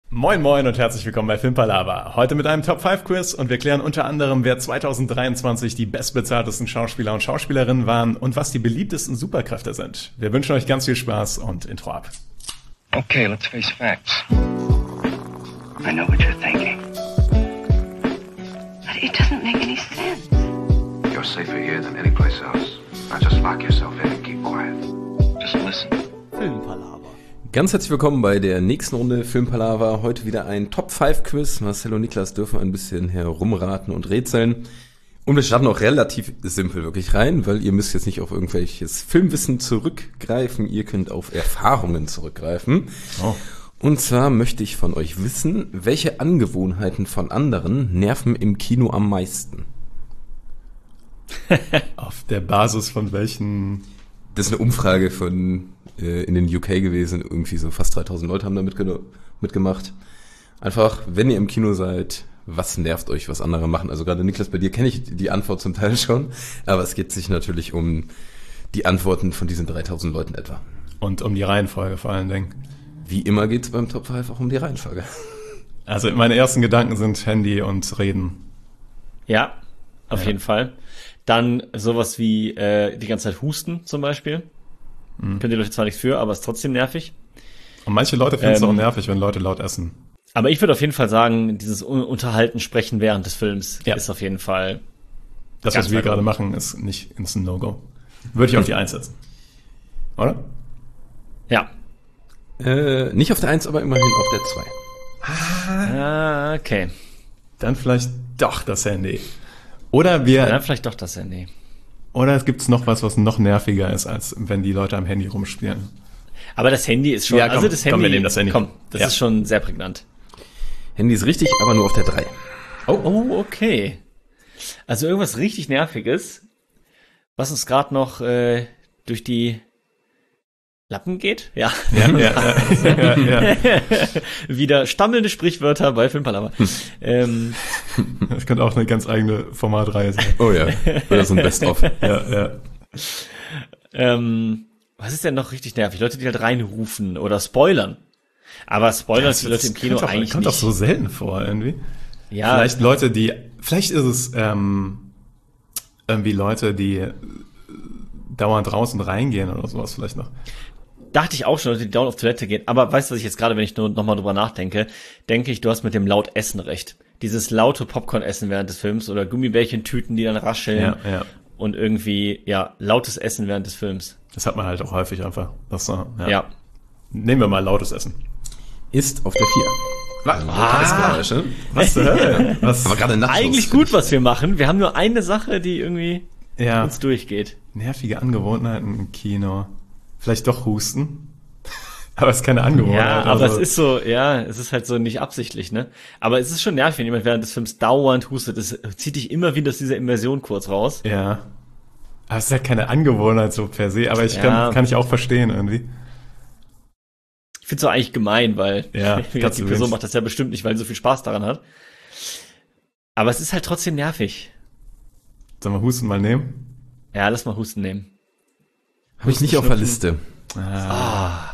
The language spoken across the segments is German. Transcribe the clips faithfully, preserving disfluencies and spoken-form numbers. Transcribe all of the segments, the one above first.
Moin moin und herzlich willkommen bei Filmpalava. Heute mit einem Top fünf Quiz und wir klären unter anderem, wer zwanzig dreiundzwanzig die bestbezahltesten Schauspieler und Schauspielerinnen waren und was die beliebtesten Superkräfte sind. Wir wünschen euch ganz viel Spaß und Intro ab. Okay, let's face facts. I know what you're thinking. But it doesn't make any sense. You're safer here than any place else. Now just lock yourself in and keep quiet. Just listen. Filmpalava. Ganz herzlich willkommen bei der nächsten Runde Filmpalava. Heute wieder ein Top fünf Quiz. Marcel und Niklas dürfen ein bisschen herumraten und rätseln. Und wir starten auch relativ simpel wirklich rein, weil ihr müsst jetzt nicht auf irgendwelches Filmwissen zurückgreifen. Ihr könnt auf Erfahrungen zurückgreifen. Oh. Und zwar möchte ich von euch wissen, welche Angewohnheiten von anderen nerven im Kino am meisten? Auf der Basis von welchen... Das ist eine Umfrage von äh, in den U K gewesen. Irgendwie so fast dreitausend Leute haben da mitge- mitgemacht. Einfach, wenn ihr im Kino seid, was nervt euch, was andere machen? Also gerade Niklas, bei dir kenne ich die Antwort zum Teil schon. Aber es geht sich natürlich um die Antworten von diesen dreitausend Leuten etwa. Und um die Reihenfolge vor allen Dingen. Wie immer geht es beim Top fünf auch um die Reihenfolge. Also meine ersten Gedanken sind Handy und Reden. Ja, auf ja. jeden Fall. Dann sowas wie äh, die ganze Zeit husten zum Beispiel. Mhm. Könnt ihr Leute zwar nichts für, aber ist trotzdem nervig. Und manche Leute finden es ähm, auch nervig, wenn Leute laut essen. Aber ich würde auf jeden Fall sagen, dieses Unterhalten, Sprechen während des Films ja. ist auf jeden Fall... Das, was wir gerade machen, ist nicht ist ein No-Go. Würde ich auf die eins setzen. Oder? Ja. Äh, nicht auf der eins, aber immerhin auf der zwei. Ah, okay. Dann vielleicht doch das Handy. Oder wir... Ja, dann vielleicht doch das Handy. Oder es gibt noch was, was noch nerviger ist, als wenn die Leute am Handy rumspielen. Aber das Handy ist schon... Ja, komm, also das Handy, komm, wir nehmen das Handy. Komm, das ja. ist schon sehr prägnant. Handy ist richtig, aber nur auf der drei. Oh, oh okay. Also irgendwas richtig Nerviges, was uns gerade noch äh, durch die Lappen geht? Ja. Ja, ja, ja, ja, ja. Wieder stammelnde Sprichwörter bei Filmpalava. Hm. Ähm, das könnte auch eine ganz eigene Formatreihe sein. Oh ja, oder so ein Best-of. ja, ja. Ähm, was ist denn noch richtig nervig? Leute, die halt reinrufen oder spoilern. Aber Spoilern ja, ist für Leute im Kino kommt doch, eigentlich kommt nicht. doch so selten vor irgendwie. Ja. Vielleicht Leute, die, vielleicht ist es ähm, irgendwie Leute, die dauernd raus und reingehen oder sowas vielleicht noch. Dachte ich auch schon, Leute, die dauernd auf Toilette gehen. Aber weißt du, was ich jetzt gerade, wenn ich nur nochmal drüber nachdenke, denke ich, du hast mit dem laut Essen recht. Dieses laute Popcorn-Essen während des Films oder Gummibärchentüten, die dann rascheln. Ja, ja. Und irgendwie, ja, lautes Essen während des Films. Das hat man halt auch häufig einfach. Das, ja. ja. Nehmen wir mal lautes Essen. Ist auf der vier. Was? Ah, was zur Hölle? Was? Aber gerade Nachos. Eigentlich gut, was wir machen. Wir haben nur eine Sache, die irgendwie ja. uns durchgeht. Nervige Angewohnheiten im Kino. Vielleicht doch husten. Aber es ist keine Angewohnheit. Ja, aber also. es ist so, ja, es ist halt so nicht absichtlich, ne? Aber es ist schon nervig, wenn jemand während des Films dauernd hustet. Das zieht dich immer wieder aus dieser Immersion kurz raus. Ja. Aber es ist halt keine Angewohnheit so per se. Aber ich ja. kann, kann ich auch verstehen irgendwie. Ich finde es auch eigentlich gemein, weil ja, die Person willst. macht das ja bestimmt nicht, weil sie so viel Spaß daran hat. Aber es ist halt trotzdem nervig. Sollen wir Husten mal nehmen? Ja, lass mal Husten nehmen. Habe ich nicht auf der Liste. Ah.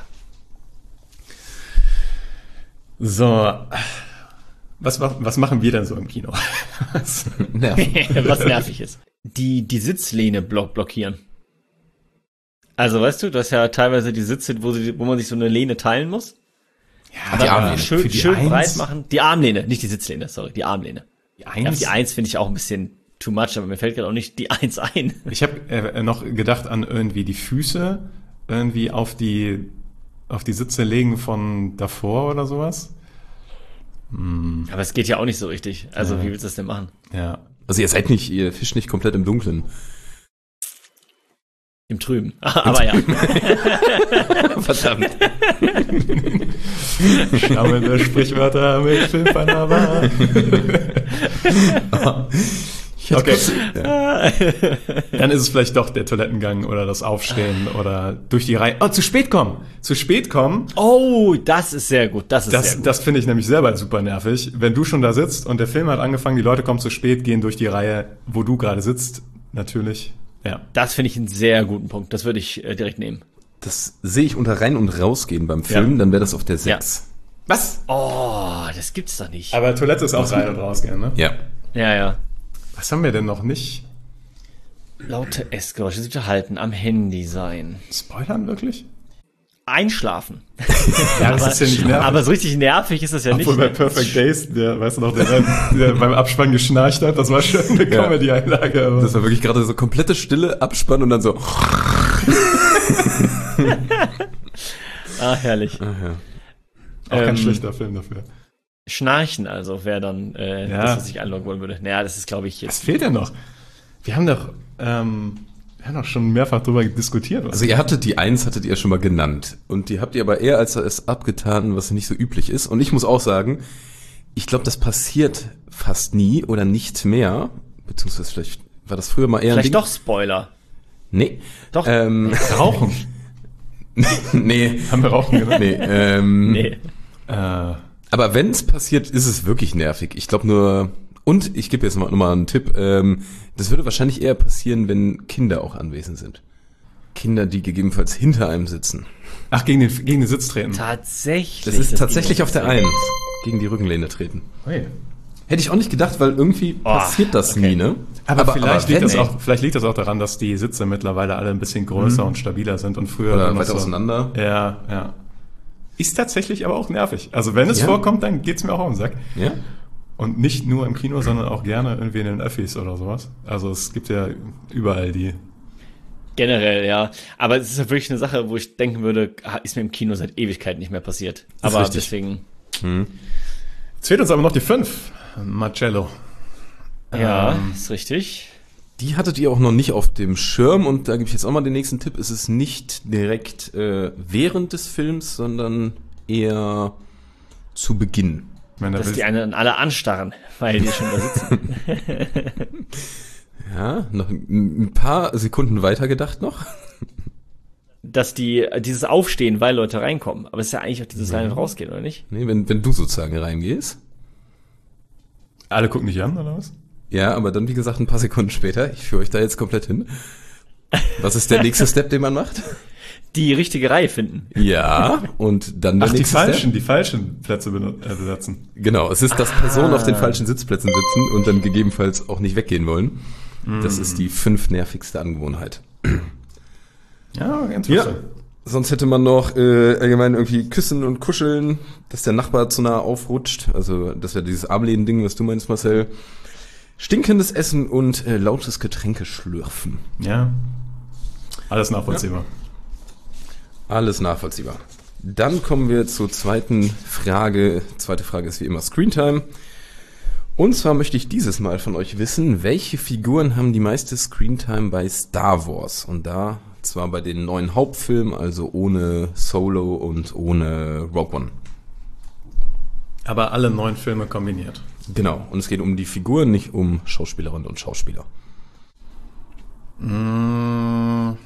So. Was, was machen wir denn so im Kino? was nervig ist. Die, die Sitzlehne block blockieren. Also, weißt du, du hast ja teilweise die Sitze, wo, sie, wo man sich so eine Lehne teilen muss. Ja, die Armlehne. Schön, Für die schön Eins? breit machen. Die Armlehne, nicht die Sitzlehne, sorry, die Armlehne. Die Eins? Ja, die Eins finde ich auch ein bisschen too much, aber mir fällt gerade auch nicht die Eins ein. Ich habe äh, noch gedacht an irgendwie die Füße irgendwie auf die auf die Sitze legen von davor oder sowas. Hm. Aber es geht ja auch nicht so richtig. Also, ja. Wie willst du das denn machen? Ja. Also ihr seid nicht, ihr fischt nicht komplett im Dunkeln. Im Trüben. Aber ja. Verdammt. Stammelnde Sprichwörter mit Filmpalava. Okay. Kurz, ja. Dann ist es vielleicht doch der Toilettengang oder das Aufstehen oder durch die Reihe. Oh, zu spät kommen. Zu spät kommen. Oh, das ist sehr gut. Das ist das, sehr gut. Das finde ich nämlich selber super nervig. Wenn du schon da sitzt und der Film hat angefangen, die Leute kommen zu spät, gehen durch die Reihe, wo du gerade sitzt, natürlich. Ja. Das finde ich einen sehr guten Punkt. Das würde ich äh, direkt nehmen. Das sehe ich unter rein und rausgehen beim Film, ja. Dann wäre das auf der sechs. Was? Oh, das gibt's doch nicht. Aber Toilette ist auch rein und rausgehen, ne? Ja. Ja, ja. Was haben wir denn noch nicht? Laute Essgeräusche, sich unterhalten, am Handy sein. Spoilern wirklich? Einschlafen. Ja, das ist ja nicht nervig. Aber so richtig nervig ist das ja Obwohl nicht. bei Perfect Days, der, weißt du noch, der, der beim Abspann geschnarcht hat, das war schon eine Ja. Comedy-Einlage. aber- Das war wirklich gerade so komplette Stille, Abspann und dann so. Ah, herrlich. Ach ja. Auch kein Ähm, schlechter Film dafür. Schnarchen also wäre dann äh, Ja. das, was ich einloggen wollen würde. Naja, das ist, glaube ich, Was jetzt. fehlt denn noch? Wir haben doch, ähm, wir haben doch schon mehrfach drüber diskutiert. Was Also ihr hattet die Eins, hattet ihr schon mal genannt. Und die habt ihr aber eher als es abgetan, was nicht so üblich ist. Und ich muss auch sagen, ich glaube, das passiert fast nie oder nicht mehr. Beziehungsweise vielleicht war das früher mal eher ein Vielleicht Ding. doch Spoiler. Nee. Doch. Ähm, Rauchen. nee. Haben wir Rauchen genannt? Nee. Ähm, Nee. Äh, Aber wenn es passiert, ist es wirklich nervig. Ich glaube nur, und ich gebe jetzt mal nochmal einen Tipp, ähm, das würde wahrscheinlich eher passieren, wenn Kinder auch anwesend sind. Kinder, die gegebenenfalls hinter einem sitzen. ach, gegen den, gegen den Sitz treten. Tatsächlich. Das ist tatsächlich ging auf der nicht. Eins. Gegen die Rückenlehne treten. Ui. Hätte ich auch nicht gedacht, weil irgendwie passiert das okay. nie, ne? Aber, vielleicht, liegt wenn, das ey. auch, vielleicht liegt das auch daran, dass die Sitze mittlerweile alle ein bisschen größer und stabiler sind und früher Oder dann noch weiter auseinander. Ja, ja. Ist tatsächlich aber auch nervig. Also wenn es Ja. vorkommt, dann geht's mir auch auf den Sack. Ja? Und nicht nur im Kino, sondern auch gerne irgendwie in den Öffis oder sowas. Also es gibt ja überall die. Generell, ja. Aber es ist ja wirklich eine Sache, wo ich denken würde, ah, ist mir im Kino seit Ewigkeit nicht mehr passiert. Das ist Aber richtig. deswegen, Jetzt fehlt uns aber noch die fünf. Marcello. ja, Ähm, ist richtig. Die hattet ihr auch noch nicht auf dem Schirm und da gebe ich jetzt auch mal den nächsten Tipp. Es ist nicht direkt äh, während des Films, sondern eher zu Beginn. Ich meine, da Dass will- die einen alle anstarren, weil die schon da sitzen. Ja, noch ein ein paar Sekunden weiter gedacht noch. Dass die, dieses Aufstehen, weil Leute reinkommen. Aber es ist ja eigentlich auch dieses Rein- und Rausgehen, oder nicht? Nee, wenn, wenn du sozusagen reingehst. alle gucken dich an, oder was? Ja, aber dann, wie gesagt, ein paar Sekunden später. Ich führe euch da jetzt komplett hin. Was ist der nächste Step, den man macht? Die richtige Reihe finden. Ja, und dann der Ach, die nächste falschen, Step. die falschen Plätze benu- äh, besetzen. Genau, es ist, dass Personen auf den falschen Sitzplätzen sitzen und dann gegebenenfalls auch nicht weggehen wollen. Das ist die fünf nervigste Angewohnheit. Ja, ganz Ja, sonst hätte man noch äh, allgemein irgendwie küssen und kuscheln, dass der Nachbar zu nah aufrutscht. Also das wäre dieses Armlehnen-Ding, was du meinst, Marcel. Stinkendes Essen und äh, lautes Getränke schlürfen. Ja. Alles nachvollziehbar. Alles nachvollziehbar. Dann kommen wir zur zweiten Frage. Zweite Frage ist wie immer Screentime. Und zwar möchte ich dieses Mal von euch wissen, welche Figuren haben die meiste Screentime bei Star Wars? Und da zwar bei den neuen Hauptfilmen, also ohne Solo und ohne Rogue One. Aber alle neun Filme kombiniert. Genau, und es geht um die Figuren, nicht um Schauspielerinnen und Schauspieler. Mmh,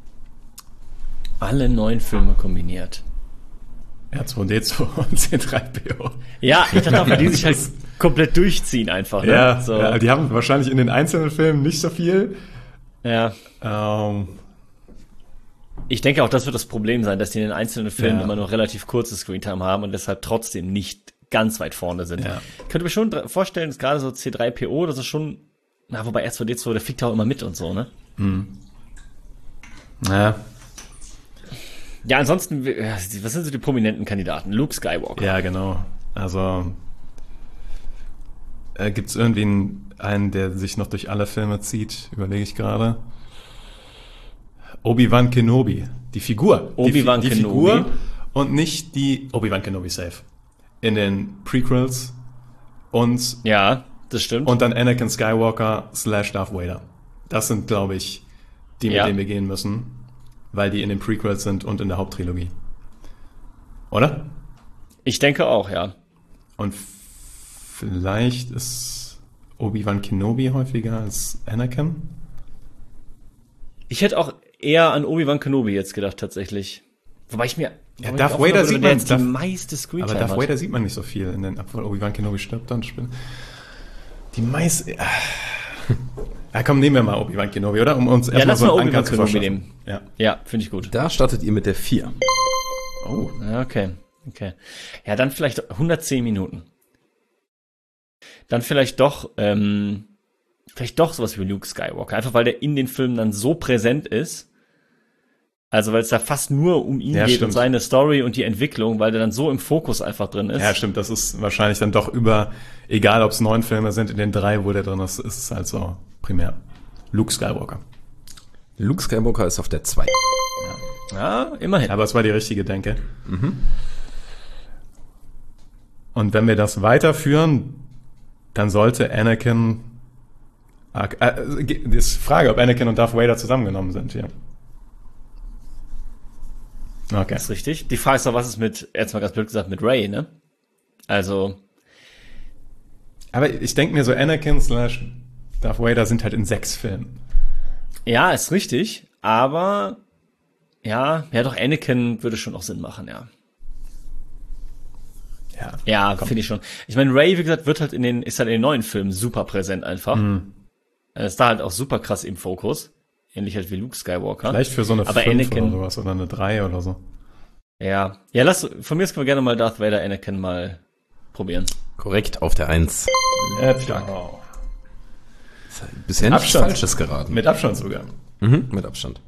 Alle neun Filme kombiniert. R zwei D zwei und C drei P O. Ja, ich dachte auch, weil die sich halt komplett durchziehen einfach. Ne? Ja, so. ja, die haben wahrscheinlich in den einzelnen Filmen nicht so viel. ja. Ähm, Ich denke auch, das wird das Problem sein, dass die in den einzelnen Filmen Ja. immer nur relativ kurze Screentime haben und deshalb trotzdem nicht ganz weit vorne sind. Ja. Ich könnte mir schon dr- vorstellen, dass gerade so C drei P O, das ist schon, na, wobei R zwei D zwei, der fliegt auch immer mit und so, ne? ja. Ja, ansonsten, ja, was sind so die prominenten Kandidaten? Luke Skywalker. ja, genau. Also äh, gibt es irgendwie einen, einen, der sich noch durch alle Filme zieht, überlege ich gerade. Obi-Wan Kenobi. Die Figur. Obi-Wan die, Fi- die Kenobi. Figur und nicht die Obi-Wan Kenobi safe. In den Prequels und, Ja, das stimmt. und dann Anakin Skywalker slash Darth Vader. Das sind, glaube ich, die, mit Ja. denen wir gehen müssen, weil die in den Prequels sind und in der Haupttrilogie. Oder? Ich denke auch, ja. Und f- vielleicht ist Obi-Wan Kenobi häufiger als Anakin. Ich hätte auch eher an Obi-Wan Kenobi jetzt gedacht, tatsächlich. Wobei ich mir... Ja, wobei Darth ich auch Vader wundern sieht würde, wer man- jetzt die Darth- meiste Aber Screentime Darth hat. Vader sieht man nicht so viel, in den, obwohl Obi-Wan Kenobi stirbt dann. Spiel. Die meiste... Ah. Ja, komm, nehmen wir mal Obi-Wan Kenobi, oder? Um uns Ja, erstmal lass so mal einen Obi-Wan Anker zu Kenobi verschaffen. nehmen. Ja. Ja, finde ich gut. Da startet ihr mit der vier. Oh. Ja, okay. Okay. Ja, dann vielleicht hundertzehn Minuten. Dann vielleicht doch, ähm, vielleicht doch sowas wie Luke Skywalker. Einfach weil der in den Filmen dann so präsent ist. Also weil es da fast nur um ihn Ja, geht stimmt. und seine Story und die Entwicklung, weil der dann so im Fokus einfach drin ist. Ja, stimmt, das ist wahrscheinlich dann doch über, egal ob es neun Filme sind, in den drei, wo der drin ist, ist es halt so primär Luke Skywalker. Luke Skywalker ist auf der zwei. Ja, immerhin. Aber es war die richtige Denke. Mhm. Und wenn wir das weiterführen, dann sollte Anakin, äh, äh, die Frage, ob Anakin und Darth Vader zusammengenommen sind hier. Okay. Das ist richtig. Die Frage ist doch, was ist mit, jetzt mal ganz blöd gesagt, mit Rey, ne? Also, Aber ich denke mir so, Anakin slash Darth Vader sind halt in sechs Filmen. ja, ist richtig, aber ja, ja doch, Anakin würde schon auch Sinn machen, ja. Ja, Ja, finde ich schon. Ich meine, Rey, wie gesagt, wird halt in den, ist halt in den neuen Filmen super präsent einfach. Mhm. Er ist da halt auch super krass im Fokus. Ähnlich halt wie Luke Skywalker. Vielleicht für so eine Aber fünf Anakin- oder sowas oder eine drei oder so. Ja. Ja, lass, von mir aus können wir gerne mal Darth Vader Anakin mal probieren. Korrekt, auf der eins. Let's go. Bisher nichts Abstand. Falsches geraten. Mit Abstand sogar. Mhm, mit Abstand.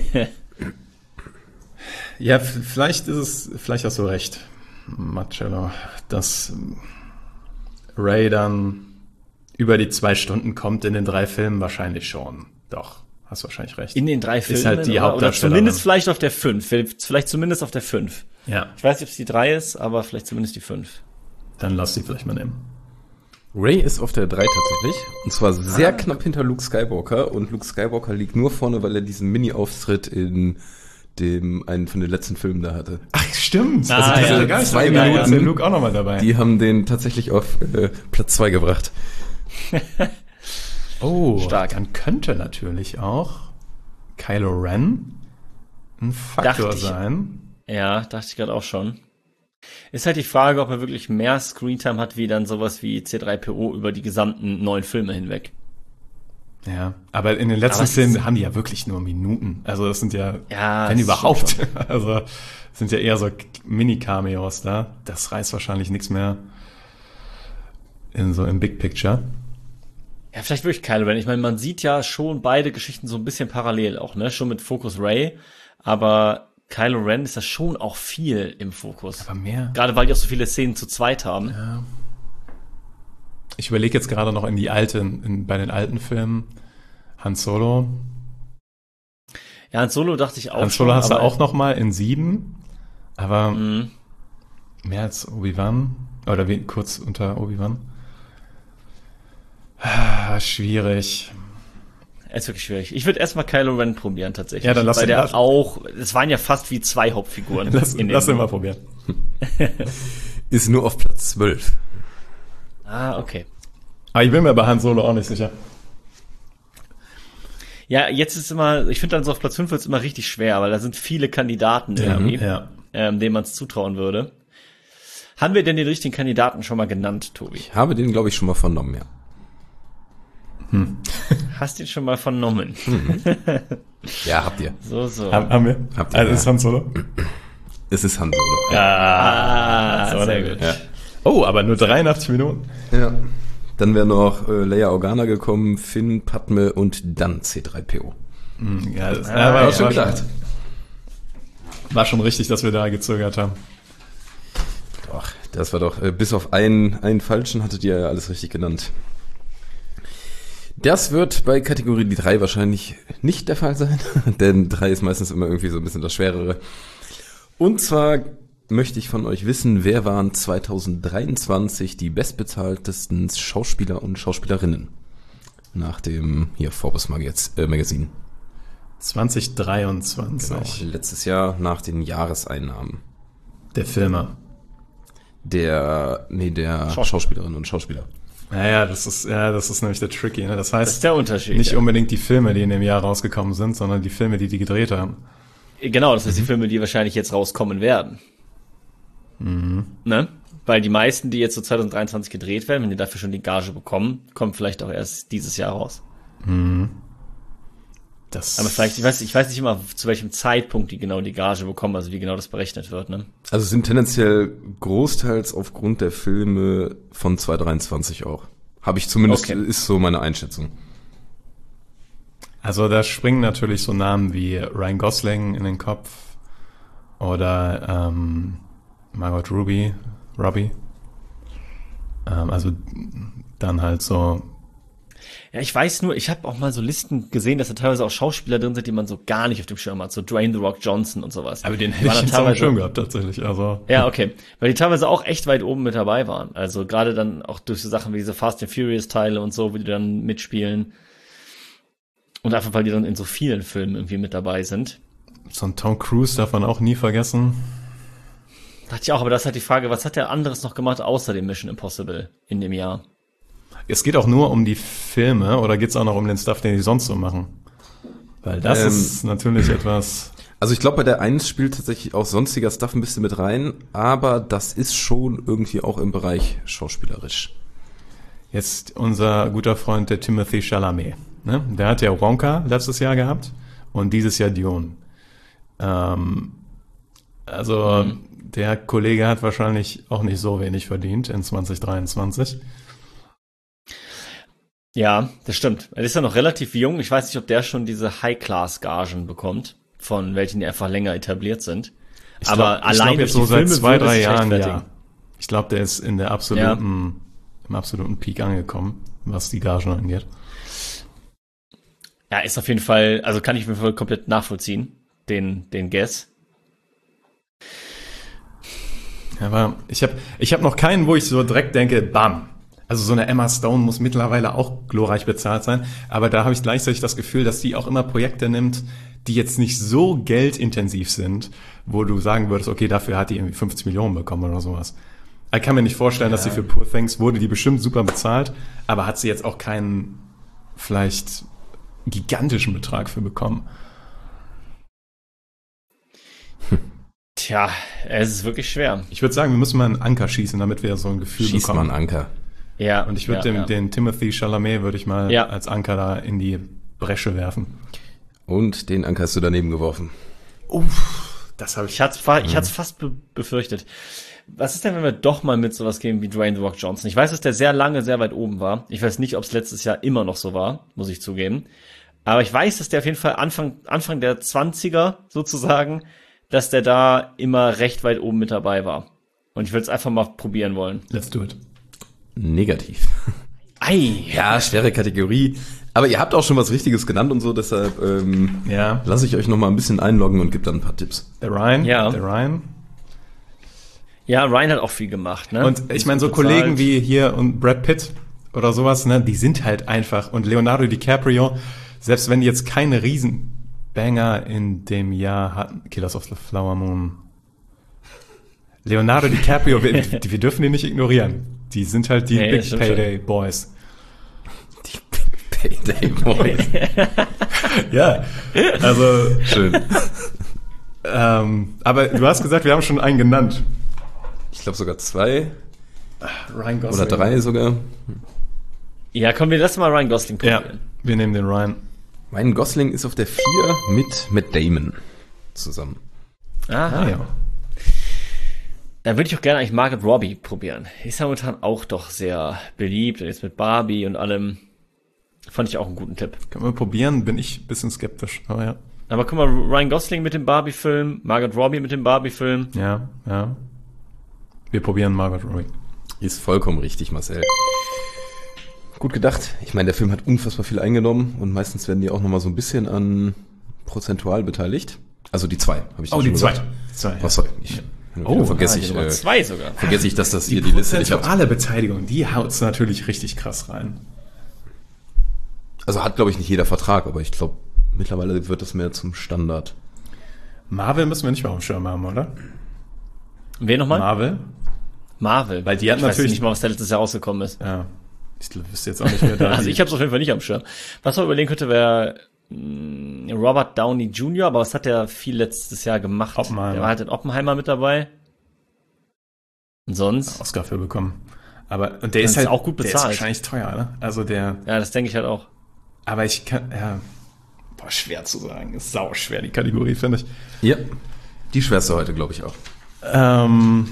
Ja, f- vielleicht ist es, vielleicht hast du recht, Marcello, dass Ray dann über die zwei Stunden kommt in den drei Filmen wahrscheinlich schon. Doch, hast wahrscheinlich recht. In den drei Filmen. halt die oder, oder Hauptdarstellerin. zumindest vielleicht auf der fünf. Vielleicht zumindest auf der fünf. Ja, Ich weiß nicht, ob es die drei ist, aber vielleicht zumindest die fünf. dann lass die vielleicht mal nehmen. Ray ist auf der drei tatsächlich. Und zwar sehr knapp hinter Luke Skywalker. Und Luke Skywalker liegt nur vorne, weil er diesen Mini-Auftritt in dem einen von den letzten Filmen da hatte. Ach, stimmt. Ah, Also diese ja. gar nicht Zwei so gedacht, Minuten. ist der Luke auch nochmal dabei. Die haben den tatsächlich auf äh, Platz zwei gebracht. oh, Stark. dann könnte natürlich auch Kylo Ren ein Faktor Dachte ich. sein. Ja, dachte ich gerade auch schon. Ist halt die Frage, ob er wirklich mehr Screentime hat, wie dann sowas wie C drei P O über die gesamten neun Filme hinweg. Ja, aber in den letzten Aber es Filmen ist- haben die ja wirklich nur Minuten. Also das sind ja, Ja, wenn das überhaupt, stimmt also das sind ja eher so Mini-Cameos da. Das reißt wahrscheinlich nichts mehr in so im Big Picture. Ja, vielleicht wirklich Kylo Ren. Ich meine, man sieht ja schon beide Geschichten so ein bisschen parallel auch, ne? Schon mit Focus Ray, aber Kylo Ren ist ja schon auch viel im Fokus. Aber mehr. Gerade weil die auch so viele Szenen zu zweit haben. Ich überlege jetzt gerade noch in die alten, in, bei den alten Filmen. Han Solo. Ja, Han Solo dachte ich auch Han Solo schon, hast du aber- auch noch mal in sieben. Aber Mhm. mehr als Obi-Wan. Oder wie, kurz unter Obi-Wan. Ah, schwierig. Ist wirklich schwierig. Ich würde erstmal Kylo Ren probieren, tatsächlich. Ja, dann lass Weil ihn- der lass- auch, es waren ja fast wie zwei Hauptfiguren. Lass, in lass den- ihn mal probieren. Ist nur auf Platz zwölf. Ah, okay. Aber ich bin mir bei Han Solo auch nicht sicher. Ja, jetzt ist immer, ich finde dann so auf Platz fünf wird es immer richtig schwer, weil da sind viele Kandidaten irgendwie, ja. ähm, denen man es zutrauen würde. Haben wir denn den richtigen Kandidaten schon mal genannt, Tobi? Ich habe den, glaube ich, schon mal vernommen, ja. Hast ihn schon mal vernommen? Ja, habt ihr. So, so. Haben, haben wir? Habt ihr, also ja. ist Han Solo? Es ist Han Solo. Ah, So, sehr dann- gut. Ja. Oh, aber nur dreiundachtzig Minuten. Ja. Dann wäre noch äh, Leia Organa gekommen, Finn, Padme und dann C drei P O. Hm, Ja, das Ah, ja, war, ja, war, schon schon, war schon richtig, dass wir da gezögert haben. Doch, das war doch, äh, bis auf einen, einen falschen hattet ihr ja alles richtig genannt. Das wird bei Kategorie die drei wahrscheinlich nicht der Fall sein, denn drei ist meistens immer irgendwie so ein bisschen das Schwerere. Und zwar möchte ich von euch wissen, wer waren zwanzig dreiundzwanzig die bestbezahltesten Schauspieler und Schauspielerinnen? Nach dem, hier, Forbes Magaz äh, Magazin. zwanzig dreiundzwanzig. Genau, letztes Jahr nach den Jahreseinnahmen. Der Filmer. Der, nee, der Schauspieler. Schauspielerinnen und Schauspieler. Naja, das ist, ja, das ist nämlich der Tricky. Ne? Das Das heißt, ist der Unterschied. nicht ja. unbedingt die Filme, die in dem Jahr rausgekommen sind, sondern die Filme, die die gedreht haben. Genau, das sind die Filme, die wahrscheinlich jetzt rauskommen werden. Mhm. Ne? Weil die meisten, die jetzt so zwanzig dreiundzwanzig gedreht werden, wenn die dafür schon die Gage bekommen, kommen vielleicht auch erst dieses Jahr raus. Das Aber vielleicht, ich weiß, ich weiß nicht immer, zu welchem Zeitpunkt die genau die Gage bekommen, also wie genau das berechnet wird, ne? Also sind tendenziell großteils aufgrund der Filme von zwanzig dreiundzwanzig auch. Habe ich zumindest, Okay. ist so meine Einschätzung. Also da springen natürlich so Namen wie Ryan Gosling in den Kopf oder ähm, Margot Robbie, Robbie. Ähm, also dann halt so. Ja, ich weiß nur, ich habe auch mal so Listen gesehen, dass da teilweise auch Schauspieler drin sind, die man so gar nicht auf dem Schirm hat, so Dwayne The Rock Johnson und sowas. Aber den Die hätte waren ich dann jetzt auf dem teilweise- Schirm gehabt tatsächlich. Also Ja, okay. Weil die teilweise auch echt weit oben mit dabei waren. Also gerade dann auch durch so Sachen wie diese Fast and Furious Teile und so, wo die dann mitspielen. Und einfach, weil die dann in so vielen Filmen irgendwie mit dabei sind. so ein Tom Cruise darf man auch nie vergessen. Dachte ich auch, aber das ist halt die Frage, was hat der anderes noch gemacht außer dem Mission Impossible in dem Jahr? Es geht auch nur um die Filme oder geht es auch noch um den Stuff, den die sonst so machen? Weil das Ähm, ist natürlich etwas. Also ich glaube, bei der eins spielt tatsächlich auch sonstiger Stuff ein bisschen mit rein, aber das ist schon irgendwie auch im Bereich schauspielerisch. Jetzt unser guter Freund, der Timothée Chalamet. Ne? Der hat ja Wonka letztes Jahr gehabt und dieses Jahr Dune. Ähm, also Mhm. der Kollege hat wahrscheinlich auch nicht so wenig verdient in zwanzig dreiundzwanzig. Ja, das stimmt. Er ist ja noch relativ jung. Ich weiß nicht, ob der schon diese High-Class-Gagen bekommt, von welchen die einfach länger etabliert sind. Ich Aber glaub, allein ich glaub durch jetzt die so seit Filme zwei, würde es drei sich Jahren, rechtfertigen. ja. Ich glaube, der ist in der absoluten, im absoluten Peak angekommen, was die Gagen angeht. Ja, ist auf jeden Fall, also kann ich mir voll komplett nachvollziehen, den, den Guess. Aber ich habe ich hab noch keinen, wo ich so direkt denke, bam. Also so eine Emma Stone muss mittlerweile auch glorreich bezahlt sein. Aber da habe ich gleichzeitig das Gefühl, dass die auch immer Projekte nimmt, die jetzt nicht so geldintensiv sind, wo du sagen würdest, okay, dafür hat die irgendwie fünfzig Millionen bekommen oder sowas. Ich kann mir nicht vorstellen, dass sie für Poor Things wurde die bestimmt super bezahlt, aber hat sie jetzt auch keinen vielleicht gigantischen Betrag für bekommen. Tja, es ist wirklich schwer. Ich würde sagen, wir müssen mal einen Anker schießen, damit wir so ein Gefühl Schießt bekommen. mal einen Anker. Ja. Und ich würde ja, den, ja. den Timothée Chalamet würde ich mal Ja. als Anker da in die Bresche werfen. Und den Anker hast du daneben geworfen. Das habe ich. Ich hatte es ich hat's fast be befürchtet. Was ist denn, wenn wir doch mal mit sowas gehen wie Dwayne The Rock Johnson? Ich weiß, dass der sehr lange sehr weit oben war. Ich weiß nicht, ob es letztes Jahr immer noch so war, muss ich zugeben. Aber ich weiß, dass der auf jeden Fall Anfang, Anfang der zwanziger sozusagen, dass der da immer recht weit oben mit dabei war. Und ich will es einfach mal probieren wollen. Let's do it. Negativ. Ei! Ja, schwere Kategorie. Aber ihr habt auch schon was Richtiges genannt und so, deshalb ähm, Ja. lasse ich euch noch mal ein bisschen einloggen und gebe dann ein paar Tipps. Der Ryan. Ja. Der Ryan. Ja, Ryan hat auch viel gemacht, ne? Und ich meine, so Ist Kollegen bezahlt. wie hier und Brad Pitt oder sowas, ne, die sind halt einfach. Und Leonardo DiCaprio, selbst wenn die jetzt keine Riesenbanger in dem Jahr hatten, Killers of the Flower Moon. Leonardo DiCaprio, wir, wir dürfen die nicht ignorieren. Die sind halt die Nee, das Big stimmt Payday Boys. Payday Boys. Ja, also, Schön. ähm, aber du hast gesagt, wir haben schon einen genannt. Ich glaube sogar zwei Ryan oder drei sogar. Ja, komm, wir lassen mal Ryan Gosling Ja, probieren. wir nehmen den Ryan. Ryan Gosling ist auf der vier mit Matt Damon zusammen. Aha. Ah, ja. Dann würde ich auch gerne eigentlich Margot Robbie probieren. Ist ja momentan auch doch sehr beliebt. Und jetzt mit Barbie und allem. Fand ich auch einen guten Tipp. Können wir probieren, bin ich ein bisschen skeptisch, aber ja. Aber guck mal, Ryan Gosling mit dem Barbie-Film, Margot Robbie mit dem Barbie-Film. Ja, ja. Wir probieren Margot Robbie. Ist vollkommen richtig, Marcel. Gut gedacht. Ich meine, der Film hat unfassbar viel eingenommen und meistens werden die auch nochmal so ein bisschen an prozentual beteiligt. Also die zwei, habe ich Oh, schon die zwei. gesagt. Die zwei. Oh, sorry. Ich, Oh, vergesse Ah, ich, die Nummer äh, zwei sogar. vergesse ich, dass das hier die Liste nicht habt. Prozentuale Beteiligung, die haut's natürlich richtig krass rein. Also hat, glaube ich, nicht jeder Vertrag, aber ich glaube, mittlerweile wird das mehr zum Standard. Marvel müssen wir nicht mehr auf dem Schirm haben, oder? Wen nochmal? Marvel? Marvel. Weil die hat ich weiß natürlich- nicht mal, was da letztes Jahr rausgekommen ist. Ja. Ich wüsste jetzt auch nicht, wer da Also die- ich habe es auf jeden Fall nicht am Schirm. Was man überlegen könnte, wäre mh, Robert Downey Junior, aber was hat der viel letztes Jahr gemacht? Oppenheimer. Der war halt in Oppenheimer mit dabei. Und sonst? Oscar für bekommen. Aber und der Das ist ist halt auch gut Der ist bezahlt. wahrscheinlich teuer, ne? Also der. Ja, das denke ich halt auch. Aber ich kann. Ja. Boah, schwer zu sagen. Ist sau schwer, die Kategorie, finde ich. Ja, die schwerste heute, glaube ich auch. Ähm,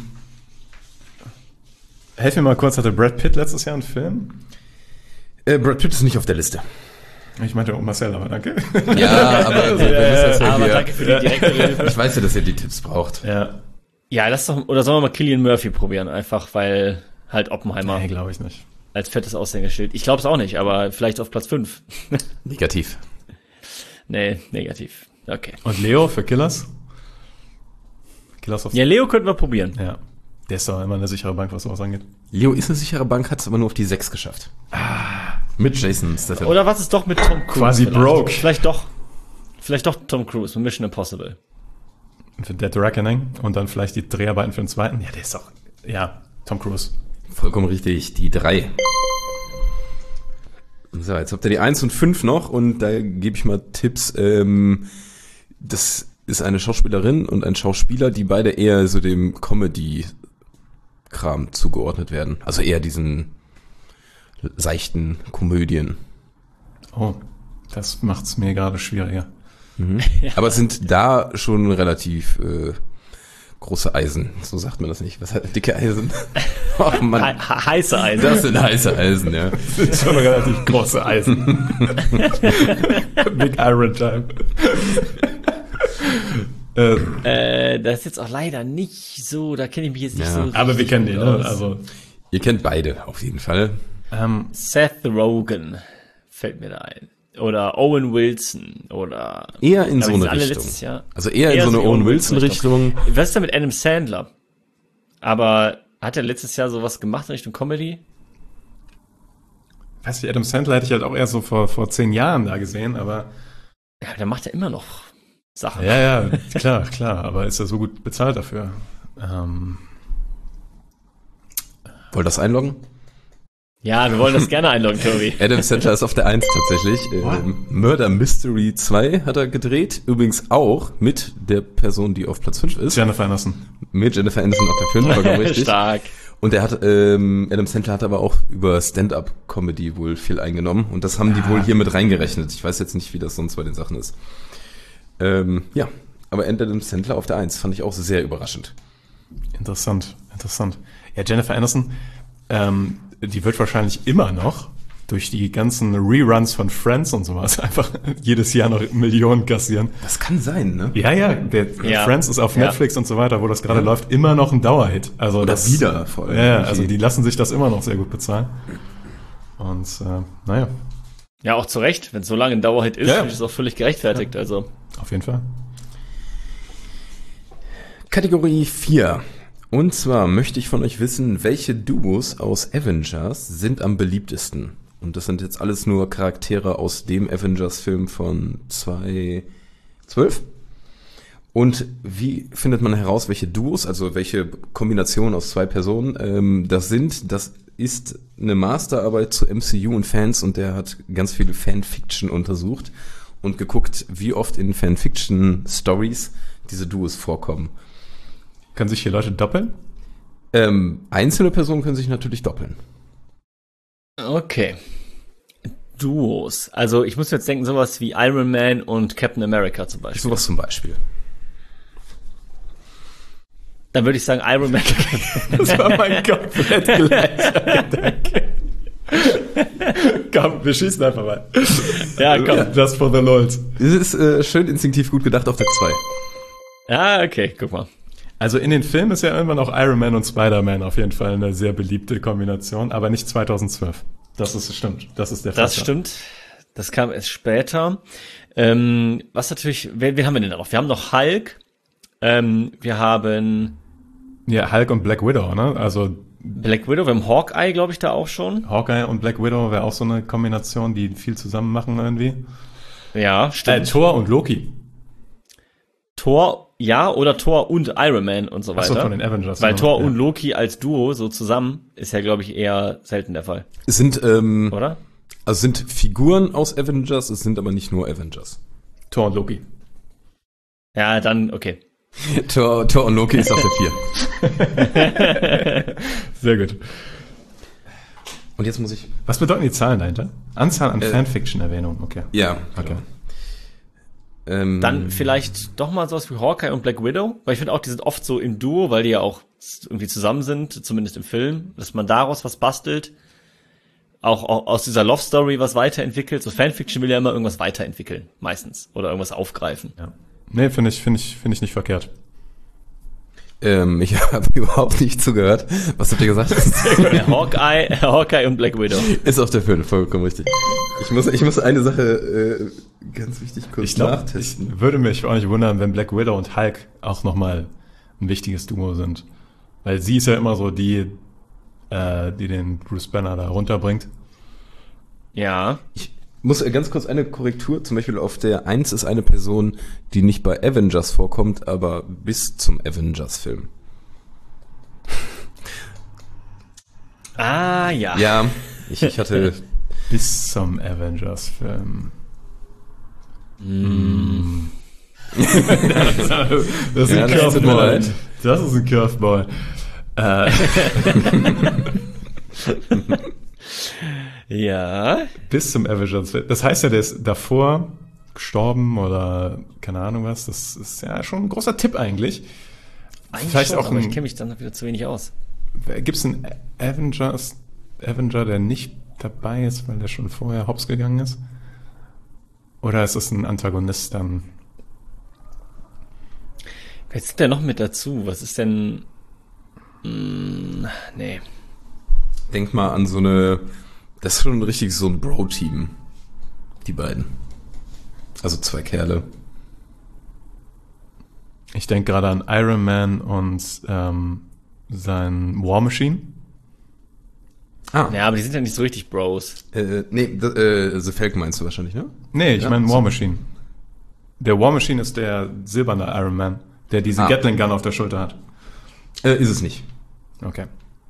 helf mir mal kurz, hatte Brad Pitt letztes Jahr einen Film? Äh, Brad Pitt ist nicht auf der Liste. Ich meinte auch Marcel, aber danke. Ja, aber, wir müssen das ja aber hier- danke für die direkte Hilfe. Ich weiß ja, dass ihr die Tipps braucht. Ja, Ja, lass doch, oder sollen wir mal Cillian Murphy probieren, einfach weil halt Oppenheimer nee, glaube ich nicht. als fettes Aushängeschild. Ich glaube es auch nicht, aber vielleicht auf Platz fünf. Negativ. Nee, negativ. Okay. Und Leo für Killers? Killers of... Ja, Leo könnten wir probieren. Ja. Der ist doch immer eine sichere Bank, was sowas angeht. Leo ist eine sichere Bank, hat es aber nur auf die sechs geschafft. Mit Jason Statham. Oder was ist doch mit Tom Cruise? Quasi vielleicht? broke. Vielleicht doch. Vielleicht doch Tom Cruise mit Mission Impossible. Für Dead Reckoning und dann vielleicht die Dreharbeiten für den zweiten. Ja, der ist doch... Ja, Tom Cruise. Vollkommen richtig, die drei. So, jetzt habt ihr die eins und fünf noch und da gebe ich mal Tipps. Ähm, das ist eine Schauspielerin und ein Schauspieler, die beide eher so dem Comedy-Kram zugeordnet werden. Also eher diesen seichten Komödien. Oh, das macht's mir gerade schwieriger. Aber es sind da schon relativ äh, große Eisen. So sagt man das nicht. Was heißt dicke Eisen? Oh He Mann, he- heiße Eisen. das sind heiße Eisen, ja. Das sind schon relativ große Eisen. Big Iron Time. äh, Äh, das ist jetzt auch leider nicht so, da kenne ich mich jetzt nicht Ja. so. aber wir richtig kennen den, gut ne? aus. Also, Ihr kennt beide auf jeden Fall. ähm, Seth Rogen fällt mir da ein. Oder Owen Wilson oder Eher in Aber so die sind eine alle Richtung. letztes Jahr. Also eher, Eher in so so eine die Owen Owen Wilson-Richtung. Was ist denn mit Adam Sandler? Aber hat er letztes Jahr sowas gemacht in Richtung Comedy? weiß ich, Adam Sandler hätte ich halt auch eher so vor, vor zehn Jahren da gesehen, aber Ja, der macht ja immer noch Sachen. ja, ja, klar, klar, aber ist er so gut bezahlt dafür? Ähm, Wollt ihr das einloggen? Ja, wir wollen das gerne einloggen, Tobi. Adam Sandler ist auf der eins tatsächlich. Ähm, Murder Mystery zwei hat er gedreht. Übrigens auch mit der Person, die auf Platz fünf ist. Jennifer Aniston. Mit Jennifer Aniston auf der fünf, vollkommen richtig. Stark. Und er hat, ähm, Adam Sandler hat aber auch über Stand-Up-Comedy wohl viel eingenommen. Und das haben die wohl hier mit reingerechnet. Ich weiß jetzt nicht, wie das sonst bei den Sachen ist. Ähm, ja, aber Adam Sandler auf der eins fand ich auch sehr überraschend. Interessant, interessant. Ja, Jennifer Aniston, ähm, die wird wahrscheinlich immer noch durch die ganzen Reruns von Friends und sowas einfach jedes Jahr noch Millionen kassieren. Das kann sein, ne? Ja, ja, der Ja. Friends ist auf Ja. Netflix und so weiter, wo das gerade Ja. läuft, immer noch ein Dauerhit. Also Oder das, wieder vor allem. Ja, ja, also die lassen sich das immer noch sehr gut bezahlen. Und äh, naja, Ja, auch zu Recht. Wenn es so lange ein Dauerhit ist, Ja, ja. ist es auch völlig gerechtfertigt. Also auf jeden Fall. Kategorie vier. Und zwar möchte ich von euch wissen, welche Duos aus Avengers sind am beliebtesten? Und das sind jetzt alles nur Charaktere aus dem Avengers-Film von zweitausendzwölf. Und wie findet man heraus, welche Duos, also welche Kombinationen aus zwei Personen ähm, das sind? Das ist eine Masterarbeit zu M C U und Fans und der hat ganz viele Fanfiction untersucht und geguckt, wie oft in Fanfiction-Stories diese Duos vorkommen. Können sich hier Leute doppeln? Ähm, einzelne Personen können sich natürlich doppeln. okay. Duos. Also ich muss jetzt denken, sowas wie Iron Man und Captain America zum Beispiel. Sowas zum Beispiel. Dann würde ich sagen Iron Man. Das war mein komplett gleicher Gedanke. Komm, wir schießen einfach mal. Ja, komm. Just for the Lulz. Es ist äh, schön instinktiv gut gedacht auf der zwei. Ja, okay, guck mal. Also in den Filmen ist ja irgendwann auch Iron Man und Spider-Man auf jeden Fall eine sehr beliebte Kombination, aber nicht zweitausendzwölf. Das ist stimmt. Das ist der Fall. Das stimmt. Das kam erst später. Ähm, was natürlich, wen, wen haben wir denn noch? Wir haben noch Hulk. Ähm, wir haben Ja, Hulk und Black Widow, ne? Also Black Widow, wir haben Hawkeye, glaube ich, da auch schon. Hawkeye und Black Widow wäre auch so eine Kombination, die viel zusammen machen irgendwie. Ja, Äh, stimmt. Thor und Loki. Thor, ja, oder Thor und Iron Man und so Ach weiter. so, von den Avengers. Weil ja. Thor ja. und Loki als Duo so zusammen ist ja, glaube ich, eher selten der Fall, Es sind, ähm, oder? also es sind Figuren aus Avengers, es sind aber nicht nur Avengers. Thor und Loki. Ja, dann, okay. Thor, Thor und Loki ist auf der vier. Sehr gut. Und jetzt muss ich... Was bedeuten die Zahlen dahinter? Anzahl an Äh, Fanfiction-Erwähnungen, okay. Ja, Okay. genau. Ähm, Dann vielleicht doch mal sowas wie Hawkeye und Black Widow, weil ich finde auch, die sind oft so im Duo, weil die ja auch irgendwie zusammen sind, zumindest im Film, dass man daraus was bastelt. Auch, auch aus dieser Love Story was weiterentwickelt. So Fanfiction will ja immer irgendwas weiterentwickeln, meistens. Oder irgendwas aufgreifen. Ja. Nee, finde ich, finde ich, finde ich nicht verkehrt. Ähm, ich habe überhaupt nicht zugehört. Was habt ihr gesagt? Hawkeye, Hawkeye und Black Widow. Ist auch der Film, vollkommen richtig. Ich muss, ich muss eine Sache äh, ganz wichtig kurz Ich glaube, nachtesten. ich würde mich auch nicht wundern, wenn Black Widow und Hulk auch nochmal ein wichtiges Duo sind. Weil sie ist ja immer so die, äh, die den Bruce Banner da runterbringt. Ja. Ich muss äh, ganz kurz eine Korrektur. Zum Beispiel auf der eins ist eine Person, die nicht bei Avengers vorkommt, aber bis zum Avengers-Film. Ah, ja. Ja, ich, ich hatte... Bis zum Avengers-Film. Mm. Das ist Ja, ein das tut mir Curveball. leid. Das ist ein Curveball. Äh, Ja. bis zum Avengers-Film. Das heißt ja, der ist davor gestorben oder keine Ahnung was. Das ist ja schon ein großer Tipp eigentlich. Eigentlich Vielleicht schon, auch aber ein- ich kenne mich dann wieder zu wenig aus. Gibt es einen Avengers, Avenger, der nicht dabei ist, weil der schon vorher hops gegangen ist? Oder ist es ein Antagonist dann? Wer ist denn noch mit dazu? Was ist denn... Mm, nee. Denk mal an so eine... Das ist schon richtig so ein Bro-Team. Die beiden. Also zwei Kerle. Ich denke gerade an Iron Man und ähm, sein War Machine. Ah, Ja, aber die sind ja nicht so richtig Bros. äh, nee, d- äh, The Falcon meinst du wahrscheinlich, ne? Nee, ich Ja, meine so. War Machine. Der War Machine ist der silberne Iron Man, der diese Ah. Gatling Gun auf der Schulter hat. Äh, ist es nicht. Okay.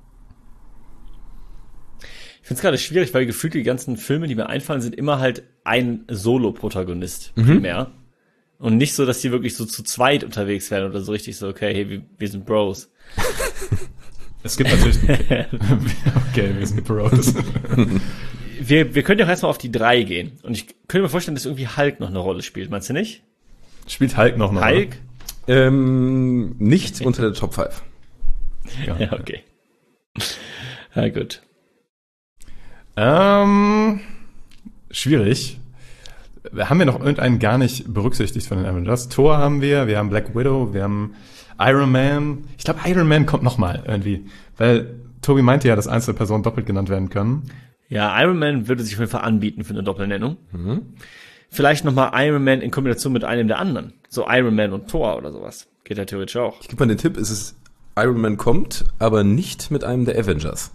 Ich finde es gerade schwierig, weil gefühlt die ganzen Filme, die mir einfallen, sind immer halt ein Solo-Protagonist Mhm. primär. Und nicht so, dass die wirklich so zu zweit unterwegs werden oder so richtig so, okay, hey, wir, wir sind Bros. Es gibt natürlich... okay, wir sind Bros. Wir, wir können ja auch erstmal auf die drei gehen. Und ich könnte mir vorstellen, dass irgendwie Hulk noch eine Rolle spielt. Meinst du nicht? Spielt Hulk noch eine Hulk? Ähm, nicht unter der Top fünf. Rolle? Ja, okay. Ja, gut. Ähm, schwierig. Haben wir noch irgendeinen gar nicht berücksichtigt von den Avengers? Thor haben wir, wir haben Black Widow, wir haben Iron Man. Ich glaube, Iron Man kommt noch mal irgendwie. Weil Tobi meinte ja, dass einzelne Personen doppelt genannt werden können. Ja, Iron Man würde sich auf jeden Fall anbieten für eine Doppelnennung. Mhm. Vielleicht nochmal Iron Man in Kombination mit einem der anderen. So Iron Man und Thor oder sowas. Geht ja theoretisch auch. Ich gebe mal den Tipp, es ist Iron Man kommt, aber nicht mit einem der Avengers.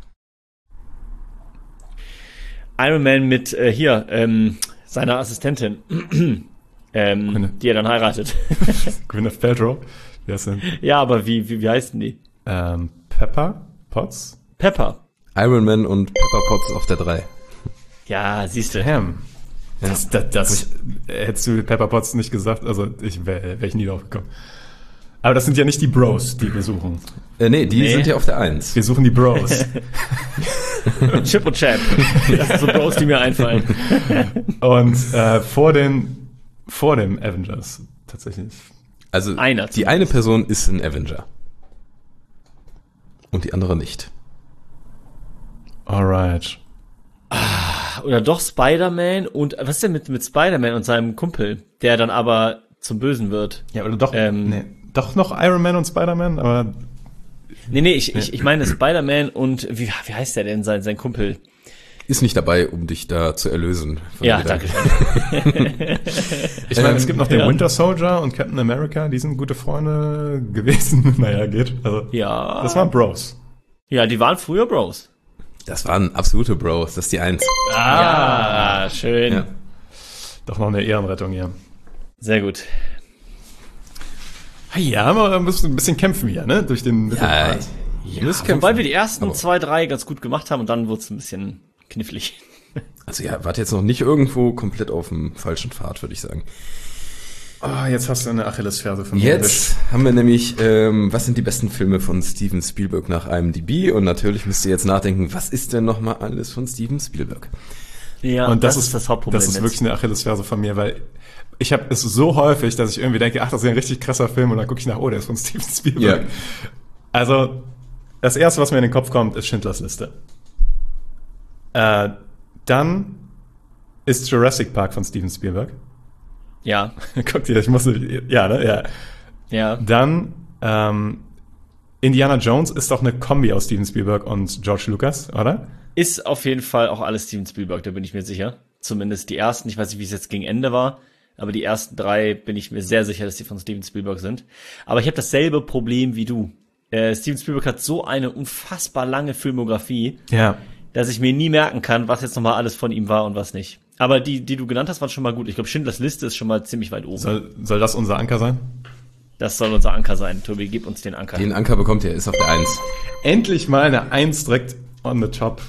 Iron Man mit, äh, hier, ähm, seiner Assistentin. ähm, die er dann heiratet. Gwyneth Paltrow. Wer ist denn? Ja, aber wie, wie, wie heißen die? Ähm, Pepper Potts? Pepper. Iron Man und Pepper Potts auf der drei. Ja, siehst du. Damn. Das, das, das hättest du Pepper Potts nicht gesagt, also ich wäre wär ich nie drauf gekommen. Aber das sind ja nicht die Bros, die wir suchen. Äh, nee, die Nee. sind ja auf der eins. Wir suchen die Bros. Chip und Chap. Das sind so Bros, die mir einfallen. Und äh, vor den vor dem Avengers tatsächlich. Also Einer die eine Person ist ein Avenger. Und die andere nicht. Alright. Oder doch Spider-Man und, was ist denn mit, mit Spider-Man und seinem Kumpel, der dann aber zum Bösen wird? Ja, oder doch, Ähm, nee, doch noch Iron Man und Spider-Man, aber Nee, nee, ich, ich, ich meine Spider-Man und, wie, wie heißt der denn, sein, sein Kumpel? Ist nicht dabei, um dich da zu erlösen. von Ja, der danke. Gedanken. ich meine, Ähm, es gibt noch den ja. Winter Soldier und Captain America, die sind gute Freunde gewesen. Naja, geht. Also, Ja. das waren Bros. Ja, die waren früher Bros. Das waren absolute Bros, das ist die eins. Ah, schön. Ja. Doch noch eine Ehrenrettung hier. Sehr gut. Ja, aber wir müssen ein bisschen kämpfen hier, ne? Durch den Ja, Mittelpart. ihr müsst kämpfen. Wobei wir die ersten Aber- zwei, drei ganz gut gemacht haben und dann wurde es ein bisschen knifflig. Also ja, wart jetzt noch nicht irgendwo komplett auf dem falschen Pfad, würde ich sagen. Oh, jetzt hast du eine Achillesferse von mir erwischt. Jetzt haben wir nämlich, ähm, was sind die besten Filme von Steven Spielberg nach I M D B? Und natürlich müsst ihr jetzt nachdenken, was ist denn nochmal alles von Steven Spielberg? Ja, Und das, ist das Hauptproblem. Das ist jetzt. wirklich eine Achillesferse von mir, weil ich habe es so häufig, dass ich irgendwie denke, ach, das ist ja ein richtig krasser Film und dann gucke ich nach, oh, der ist von Steven Spielberg. Ja. Also, das Erste, was mir in den Kopf kommt, ist Schindlers Liste. Äh, dann ist Jurassic Park von Steven Spielberg. Ja. Guck dir, ich muss nicht, ja, ne, ja. Ja. Dann, ähm, Indiana Jones ist doch eine Kombi aus Steven Spielberg und George Lucas, oder? Ist auf jeden Fall auch alles Steven Spielberg, da bin ich mir sicher. Zumindest die ersten, ich weiß nicht, wie es jetzt gegen Ende war, aber die ersten drei bin ich mir sehr sicher, dass die von Steven Spielberg sind. Aber ich habe dasselbe Problem wie du. Äh, Steven Spielberg hat so eine unfassbar lange Filmografie, Ja. dass ich mir nie merken kann, was jetzt nochmal alles von ihm war und was nicht. Aber die, die du genannt hast, waren schon mal gut. Ich glaube, Schindlers Liste ist schon mal ziemlich weit oben. Soll, soll das unser Anker sein? Das soll unser Anker sein. Tobi, gib uns den Anker. Den Anker bekommt ihr, ist auf der eins. Endlich mal eine Eins direkt on the top.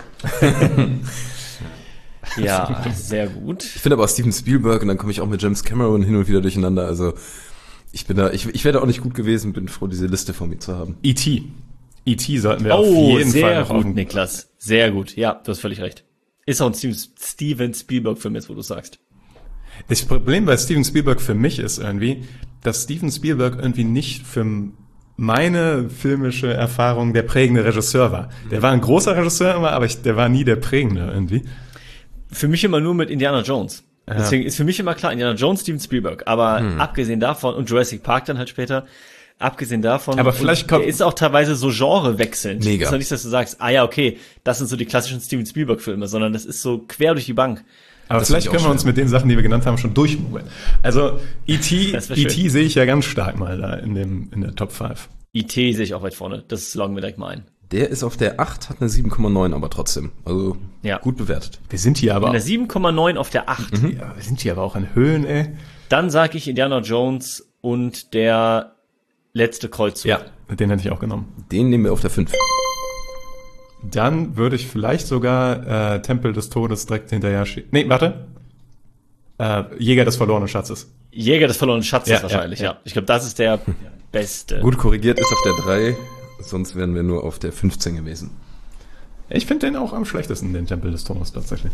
Ja, sehr gut. Ich finde aber auch Steven Spielberg und dann komme ich auch mit James Cameron hin und wieder durcheinander. Also ich bin da, ich, ich wäre da auch nicht gut gewesen, bin froh, diese Liste vor mir zu haben. E T E T sollten wir auf Oh, jeden Fall sehr noch gut, auf den- Niklas. Sehr gut. Ja, du hast völlig recht. Ist auch ein Steven, Steven Spielberg-Film jetzt, wo du sagst. Das Problem bei Steven Spielberg für mich ist irgendwie, dass Steven Spielberg irgendwie nicht für meine filmische Erfahrung der prägende Regisseur war. Der war ein großer Regisseur immer, aber ich, der war nie der prägende irgendwie. Für mich immer nur mit Indiana Jones. Ja. Deswegen ist für mich immer klar, Indiana Jones, Steven Spielberg. Aber abgesehen davon, und Jurassic Park dann halt später, abgesehen davon, Aber vielleicht und kommt- der ist auch teilweise so genrewechselnd. Mega. Das ist doch nicht, dass du sagst, ah ja, okay, das sind so die klassischen Steven Spielberg-Filme, sondern das ist so quer durch die Bank. Aber Das vielleicht finde ich können wir auch uns mit den Sachen, die wir genannt haben, schon durchmogeln. Also E T Das wär E schön. T sehe ich ja ganz stark mal da in dem in der Top fünf. I T sehe ich auch weit vorne. Das loggen wir direkt mal ein. Der ist auf der acht, hat eine sieben Komma neun, aber trotzdem. Also Ja. gut bewertet. Wir sind hier aber In der sieben Komma neun auf der acht. ja, wir sind hier aber auch in Höhen, ey. Dann sage ich Indiana Jones und der letzte Kreuzzug. Ja, den hätte ich auch genommen. Den nehmen wir auf der fünf. Dann würde ich vielleicht sogar äh, Tempel des Todes direkt hinterher schieben. Nee, warte. Äh, Jäger des verlorenen Schatzes. Jäger des verlorenen Schatzes Ja, wahrscheinlich, ja, ja. ja. Ich glaube, das ist der beste. Gut korrigiert ist auf der drei, sonst wären wir nur auf der fünfzehn gewesen. Ich finde den auch am schlechtesten, den Tempel des Todes tatsächlich.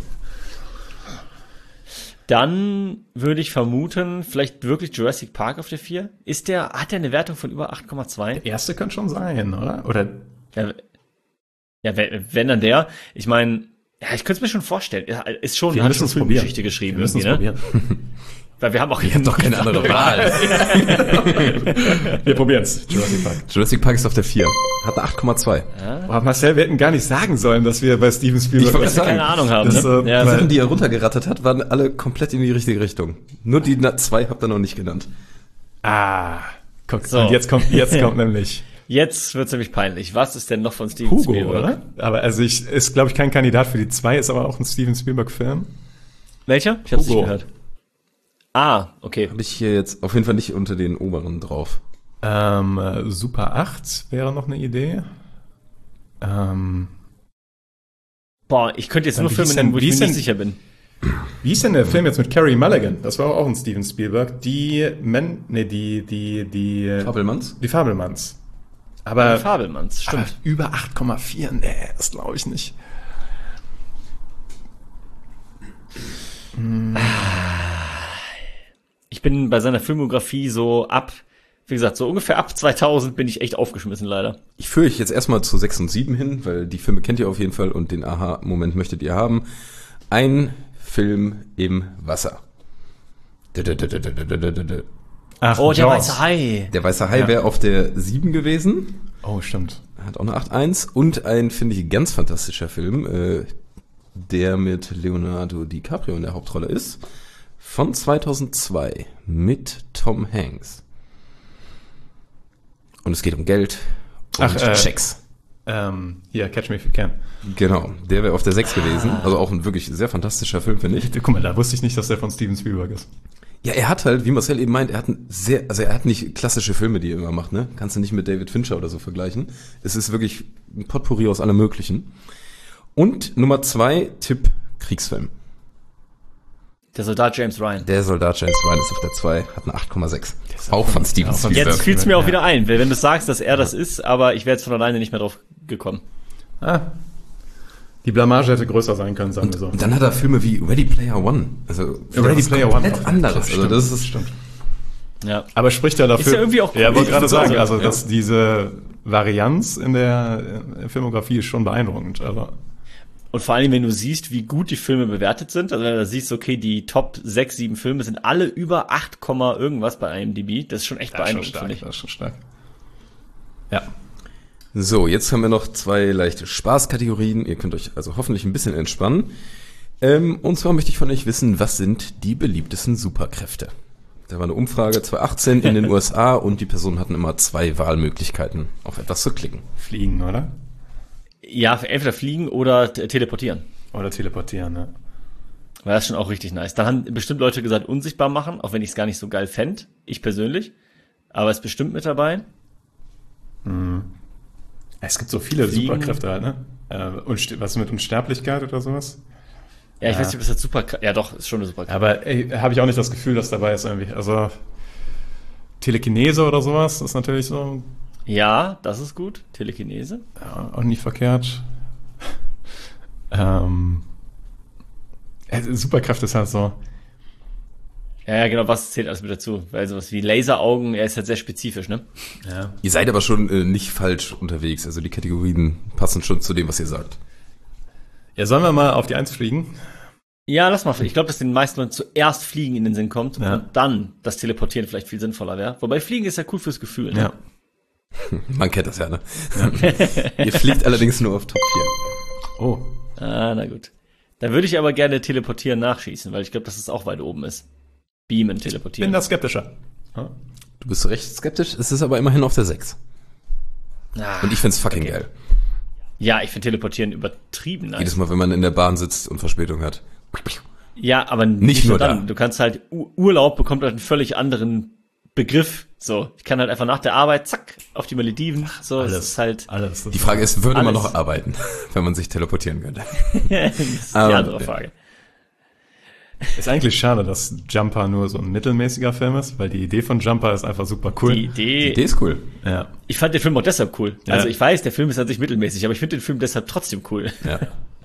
Dann würde ich vermuten, vielleicht wirklich Jurassic Park auf der vier. Ist der, hat der eine Wertung von über acht Komma zwei? Der erste könnte schon sein, oder? Oder Ja, ja, wenn, wenn dann der. Ich meine, ja, ich könnte es mir schon vorstellen. Ja, ist schon, wir hat müssen schon es probieren. Filmgeschichte geschrieben Wir müssen es irgendwie, ne? probieren. Weil wir haben auch Ihr habt doch keine andere Wahl. Wir probieren es. Jurassic Park. Jurassic Park ist auf der vier. Hat eine acht Komma zwei. Boah, Marcel, wir hätten gar nicht sagen sollen, dass wir bei Steven Spielberg... Ich wollte Dass wir keine Ahnung haben, Das, ne? äh, Ja, Die weil- Sachen, die er runtergerattert hat, waren alle komplett in die richtige Richtung. Nur die na- zwei habt ihr noch nicht genannt. Ah, guck, So. und jetzt kommt, jetzt kommt nämlich Jetzt wird's nämlich peinlich. Was ist denn noch von Steven Hugo, Spielberg? oder? Aber also ich, ist, glaube ich, kein Kandidat für die zwei, ist aber auch ein Steven Spielberg-Film. Welcher? Ich hab's Hugo. nicht gehört. Ah, okay. Habe ich hier jetzt auf jeden Fall nicht unter den oberen drauf. Ähm, äh, Super acht wäre noch eine Idee. Ähm, Boah, ich könnte jetzt Dann nur wie Filme hieß nennen, denn- wo ich wie mir hieß nicht denn- sicher bin. wie ist denn der Film jetzt mit Carey Mulligan? Das war auch ein Steven Spielberg. Die Men, nee, die, die, die, äh, Fabelmanns? die Fabelmanns. Aber, Fabelmanns, aber stimmt. über acht Komma vier, nee, das glaube ich nicht. Ich bin bei seiner Filmografie so ab, wie gesagt, so ungefähr ab zweitausend bin ich echt aufgeschmissen, leider. Ich führe euch jetzt erstmal zu sechs und sieben hin, weil die Filme kennt ihr auf jeden Fall und den Aha-Moment möchtet ihr haben. Ein Film im Wasser. Der Ach, Oh, der Jaws. weiße Hai. Weiße Hai Ja. wäre auf der sieben gewesen. Oh, stimmt. Hat auch eine acht Komma eins. Und ein, finde ich, ganz fantastischer Film, äh, der mit Leonardo DiCaprio in der Hauptrolle ist. Von zweitausendzwei mit Tom Hanks. Und es geht um Geld und Ach, äh, Checks. Ähm, hier, Catch Me If You Can. Genau, der wäre auf der sechs gewesen. Also auch ein wirklich sehr fantastischer Film, finde ich. Guck mal, da wusste ich nicht, dass der von Steven Spielberg ist. Ja, er hat halt, wie Marcel eben meint, er hat ein sehr, also er hat nicht klassische Filme, die er immer macht, ne? Kannst du nicht mit David Fincher oder so vergleichen. Es ist wirklich ein Potpourri aus allem Möglichen. Und Nummer zwei, Tipp, Kriegsfilm. Der Soldat James Ryan. Der Soldat James Ryan ist auf der zwei, hat eine acht Komma sechs. Auch von Steven auch von Spielberg. Jetzt fiel's mir auch Ja. wieder ein, weil wenn du sagst, dass er das ist, aber ich wäre jetzt von alleine nicht mehr drauf gekommen. Ah. Die Blamage hätte größer sein können, sagen wir so. Und dann hat er Filme wie Ready Player One. Also Ready Player One. Komplett anderes. Also das ist stimmt. Ja. Aber spricht ja dafür. Ist ja irgendwie auch cool. Ja, wollte gerade sagen, also ja. dass diese Varianz in der äh, Filmografie ist schon beeindruckend. Also Und vor allem, wenn du siehst, wie gut die Filme bewertet sind, also wenn du siehst, okay, die Top sechs, sieben Filme sind alle über acht, irgendwas bei I M D B, das ist schon echt das ist schon beeindruckend, stark, finde ich. das ist schon stark. Ja. So, jetzt haben wir noch zwei leichte Spaßkategorien. Ihr könnt euch also hoffentlich ein bisschen entspannen. Ähm, und zwar möchte ich von euch wissen, was sind die beliebtesten Superkräfte? Da war eine Umfrage zwanzig achtzehn in den U S A und die Personen hatten immer zwei Wahlmöglichkeiten, auf etwas zu klicken. Fliegen, oder? Ja, entweder fliegen oder t- teleportieren. Oder teleportieren, ne? Weil das ist schon auch richtig nice. Dann haben bestimmt Leute gesagt, unsichtbar machen, auch wenn ich es gar nicht so geil fände, ich persönlich. Aber es ist bestimmt mit dabei. Es gibt so viele Fliegen. Superkräfte halt, ne? Äh, und was mit Unsterblichkeit oder sowas? Ja, ich Ja. weiß nicht, ob das jetzt super, ja doch, ist schon eine super. Aber ey, habe ich auch nicht das Gefühl, dass dabei ist irgendwie. Also Telekinese oder sowas ist natürlich so Ja, das ist gut. Telekinese. ja, auch nicht verkehrt. ähm, äh, Superkraft ist halt so. Ja, ja, genau, was zählt alles mit dazu? Weil sowas wie Laseraugen, er ist halt sehr spezifisch, ne? Ja. Ihr seid aber schon äh, nicht falsch unterwegs. Also die Kategorien passen schon zu dem, was ihr sagt. Ja, sollen wir mal auf die Eins fliegen? Ja, lass mal. Ich glaube, dass den meisten Leuten zuerst Fliegen in den Sinn kommt Ja. und dann das Teleportieren vielleicht viel sinnvoller wäre. Wobei Fliegen ist ja cool fürs Gefühl, ne? Ja. Man kennt das ja, ne? Ihr fliegt allerdings nur auf Top vier. Oh. Ah, na gut. Dann würde ich aber gerne Teleportieren nachschießen, weil ich glaube, dass es auch weit oben ist. Beamen, Ich teleportieren. bin da skeptischer. Ja. Du bist recht skeptisch, es ist aber immerhin auf der sechs. Ah, Und ich find's fucking okay. geil. Ja, ich finde Teleportieren übertrieben nice. Jedes Mal, wenn man in der Bahn sitzt und Verspätung hat. Ja, aber nicht, Nicht nur nur dann. da. Du kannst halt, U- Urlaub bekommt halt einen völlig anderen Begriff. So, ich kann halt einfach nach der Arbeit, zack, auf die Malediven. So, es ist halt, Alles. Das Die Frage ist, würde man Alles. noch arbeiten, wenn man sich teleportieren könnte? das ist die Aber- andere Frage. ist eigentlich schade, dass Jumper nur so ein mittelmäßiger Film ist, weil die Idee von Jumper ist einfach super cool. Die Idee, Die Idee ist cool. Ja. ich fand den Film auch deshalb cool. Ja. Also ich weiß, der Film ist an sich mittelmäßig, aber ich finde den Film deshalb trotzdem cool. Ja.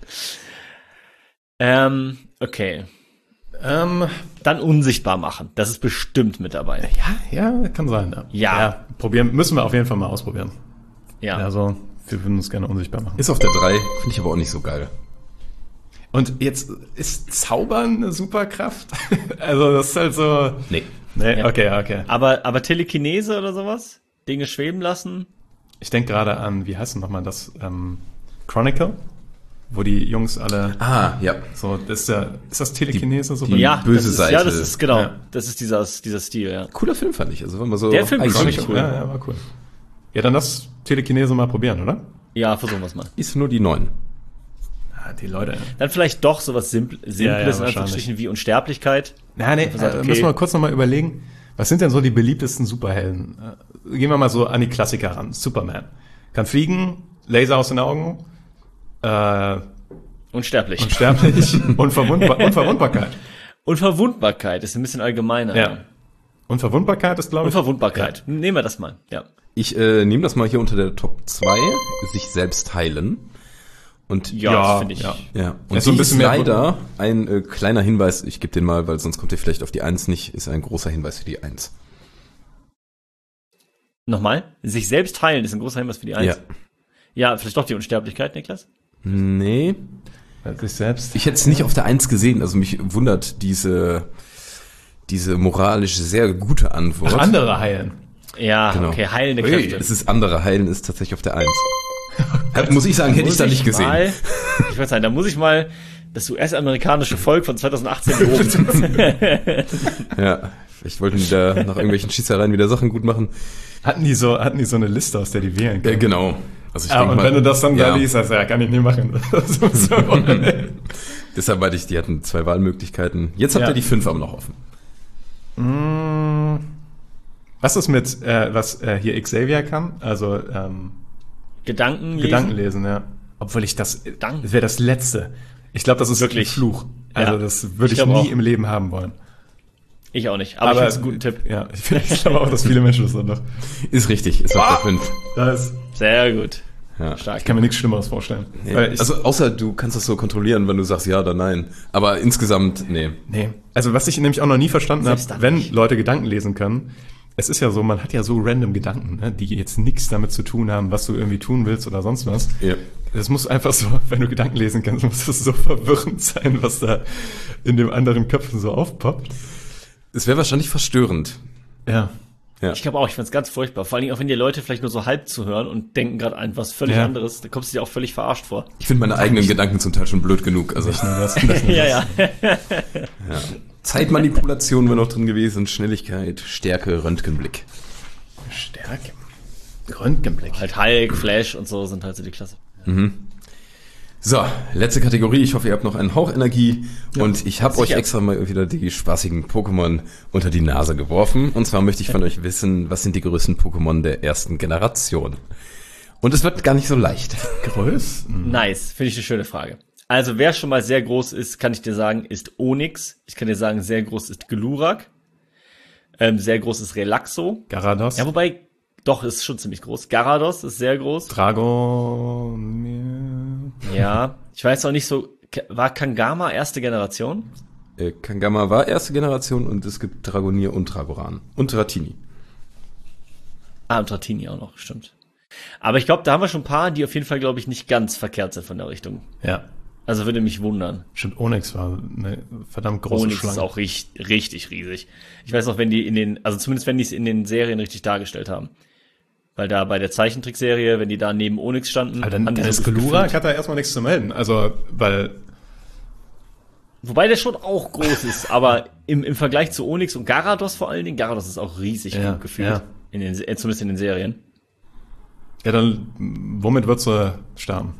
Ähm, okay. Ähm, Dann unsichtbar machen. Das ist bestimmt mit dabei. ja, ja, kann sein. Ja. Ja. probieren müssen wir auf jeden Fall mal ausprobieren. Ja. Also, wir würden uns gerne unsichtbar machen. Ist auf der drei, finde ich aber auch nicht so geil. Und jetzt ist Zaubern eine Superkraft? Also, das ist halt so. Nee. Nee, Ja. okay, okay. Aber, aber Telekinese oder sowas? Dinge schweben lassen? Ich denke gerade an, wie heißt denn nochmal das? Ähm, Chronicle? Wo die Jungs alle. Ah, ja. So, das ist ja. Ist das Telekinese so? die- Ja, böse das ist, Seite. Ja, das ist genau. Ja. Das ist dieser, dieser Stil, ja. Cooler Film fand ich. Also wenn man so Der Film ist eigentlich- ziemlich cool. Ja, ja, war cool. Ja, dann lass Telekinese mal probieren, oder? Ja, versuchen wir es mal. ist nur die neun. Ah, die Leute. Dann vielleicht doch sowas Simpl Simples, Ja, ja, in wahrscheinlich. Anführungsstrichen, wie Unsterblichkeit. Na, nee, Einfach sagt, äh, okay. müssen wir kurz nochmal überlegen, was sind denn so die beliebtesten Superhelden? Äh, gehen wir mal so an die Klassiker ran. Superman. Kann fliegen, Laser aus den Augen, äh, Unsterblich. unsterblich, Unverwundbar Unverwundbarkeit. Unverwundbarkeit ist ein bisschen allgemeiner. Ja. Unverwundbarkeit ist, glaube ich. Unverwundbarkeit. Nehmen wir das mal, ja. Ich äh, nehme das mal hier unter der Top zwei, sich selbst heilen. Und Ja, Ja, das finde ich. ja. ja, und Ja, so ein die bisschen ist mehr- leider ein äh, kleiner Hinweis, ich gebe den mal, weil sonst kommt ihr vielleicht auf die eins nicht, ist ein großer Hinweis für die eins. Nochmal. Sich selbst heilen ist ein großer Hinweis für die Eins. Ja. Ja, vielleicht doch die Unsterblichkeit, Niklas? Nee, Bei sich selbst. ich hätte es nicht auf der eins gesehen, also mich wundert diese, diese moralisch sehr gute Antwort. Ach, andere heilen. Ja, Genau. okay, heilende Ui, Kräfte. es ist andere heilen, ist tatsächlich auf der eins. Hat, muss ich sagen, hätte ich Muss da nicht gesehen. Mal, ich würde sagen, da muss ich mal das U S-amerikanische Volk von zwanzig achtzehn loben. Ja, vielleicht wollten die da nach irgendwelchen Schießereien wieder Sachen gut machen. Hatten die so, hatten die so eine Liste, aus der die wählen Ja, können? genau. Also ich Ja, denk und mal, wenn du das dann ja, da liest, also, ja, kann ich nicht machen. Das muss so wollen. Deshalb meinte ich, die hatten zwei Wahlmöglichkeiten. Jetzt habt Ja. ihr die fünf aber noch offen. Mm, was ist mit, äh, was äh, hier Xavier kann? Also, ähm, Gedanken lesen. Gedanken lesen, ja. Obwohl ich das, Gedanken. das wäre das Letzte. Ich glaube, das ist Wirklich? ein Fluch. Also Ja. das würde Ich ich, glaub nie auch. im Leben haben wollen. Ich auch nicht. Aber, ich finde es einen guten Tipp. Ja, ich, find- ich glaube auch, dass viele Menschen das dann noch. Ist richtig, ist auf der fünf. Da ist, Sehr gut. Ja. Stark. Ich kann mir nichts Schlimmeres vorstellen. Nee. Weil ich, Also außer du kannst das so kontrollieren, wenn du sagst ja oder nein. Aber insgesamt, nee. nee. Also was ich nämlich auch noch nie verstanden habe, Selbst dann wenn nicht. Leute Gedanken lesen können, es ist ja so, man hat ja so random Gedanken, ne, die jetzt nichts damit zu tun haben, was du irgendwie tun willst oder sonst was. Ja. Es muss einfach so, wenn du Gedanken lesen kannst, muss es so verwirrend sein, was da in dem anderen Köpfen so aufpoppt. Es wäre wahrscheinlich verstörend. Ja. Ja. Ich glaube auch, ich find's ganz furchtbar. Vor allen Dingen auch, wenn die Leute vielleicht nur so halb zuhören und denken gerade an was völlig Ja. anderes, da kommst du dir auch völlig verarscht vor. Ich finde meine eigenen Gedanken zum Teil schon blöd genug. Also Nicht nur das, nicht nur das. ja, ja. ja. Zeitmanipulation wäre noch drin gewesen, Schnelligkeit, Stärke, Röntgenblick. Stärke. Röntgenblick. Halt Hulk, Flash und so sind halt so die Klasse. So, letzte Kategorie. Ich hoffe, ihr habt noch einen Hauch Energie. Und ich habe euch sicher. extra mal wieder die spaßigen Pokémon unter die Nase geworfen. Und zwar möchte ich von euch wissen, was sind die größten Pokémon der ersten Generation? Und es wird gar nicht so leicht. Größten. Nice, finde ich eine schöne Frage. Also wer schon mal sehr groß ist, kann ich dir sagen, ist Onyx. Ich kann dir sagen, sehr groß ist Glurak. Ähm, sehr groß ist Relaxo. Garados. Ja, wobei, doch, ist schon ziemlich groß. Garados ist sehr groß. Drago. Ja, ich weiß auch nicht so, war Kangama erste Generation? Äh, Kangama war erste Generation und es gibt Dragonier und Dragoran. Und Dratini. Ah, und Dratini auch noch, stimmt. Aber ich glaube, da haben wir schon ein paar, die auf jeden Fall, glaube ich, nicht ganz verkehrt sind von der Richtung. Ja. Also würde mich wundern. Stimmt, Onyx war eine verdammt große Onyx Schlange. ist auch richtig, richtig riesig. Ich weiß auch, wenn die in den, also zumindest wenn die es in den Serien richtig dargestellt haben. Weil da bei der Zeichentrickserie, wenn die da neben Onyx standen, Aber dann, haben die dann so ist Glurak gefühlt- hat da erstmal nichts zu melden. Also, weil, Wobei der schon auch groß ist, aber im, im Vergleich zu Onyx und Garados vor allen Dingen, Garados ist auch riesig Ja, gut gefühlt. ja. In den, äh, zumindest in den Serien. ja, dann, womit würdest du starten?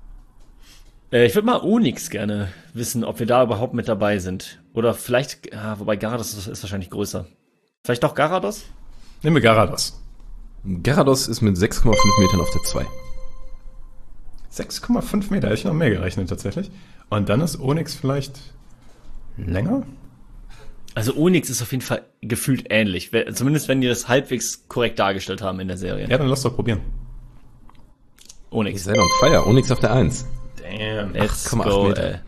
Äh, ich würde mal Onyx gerne wissen, ob wir da überhaupt mit dabei sind. Oder vielleicht, ja, wobei Garados ist, ist wahrscheinlich größer. Vielleicht doch Garados? Nehmen wir Garados. Garados ist mit sechs Komma fünf Metern auf der zwei. sechs Komma fünf Meter, hätte ich noch mehr gerechnet tatsächlich. Und dann ist Onyx vielleicht länger? Also Onyx ist auf jeden Fall gefühlt ähnlich. We- Zumindest wenn die das halbwegs korrekt dargestellt haben in der Serie. Ja, dann lass doch probieren. Ihr Onyx. seid on fire. Onyx auf der eins. Damn. Let's acht Komma acht go, Meter. ey.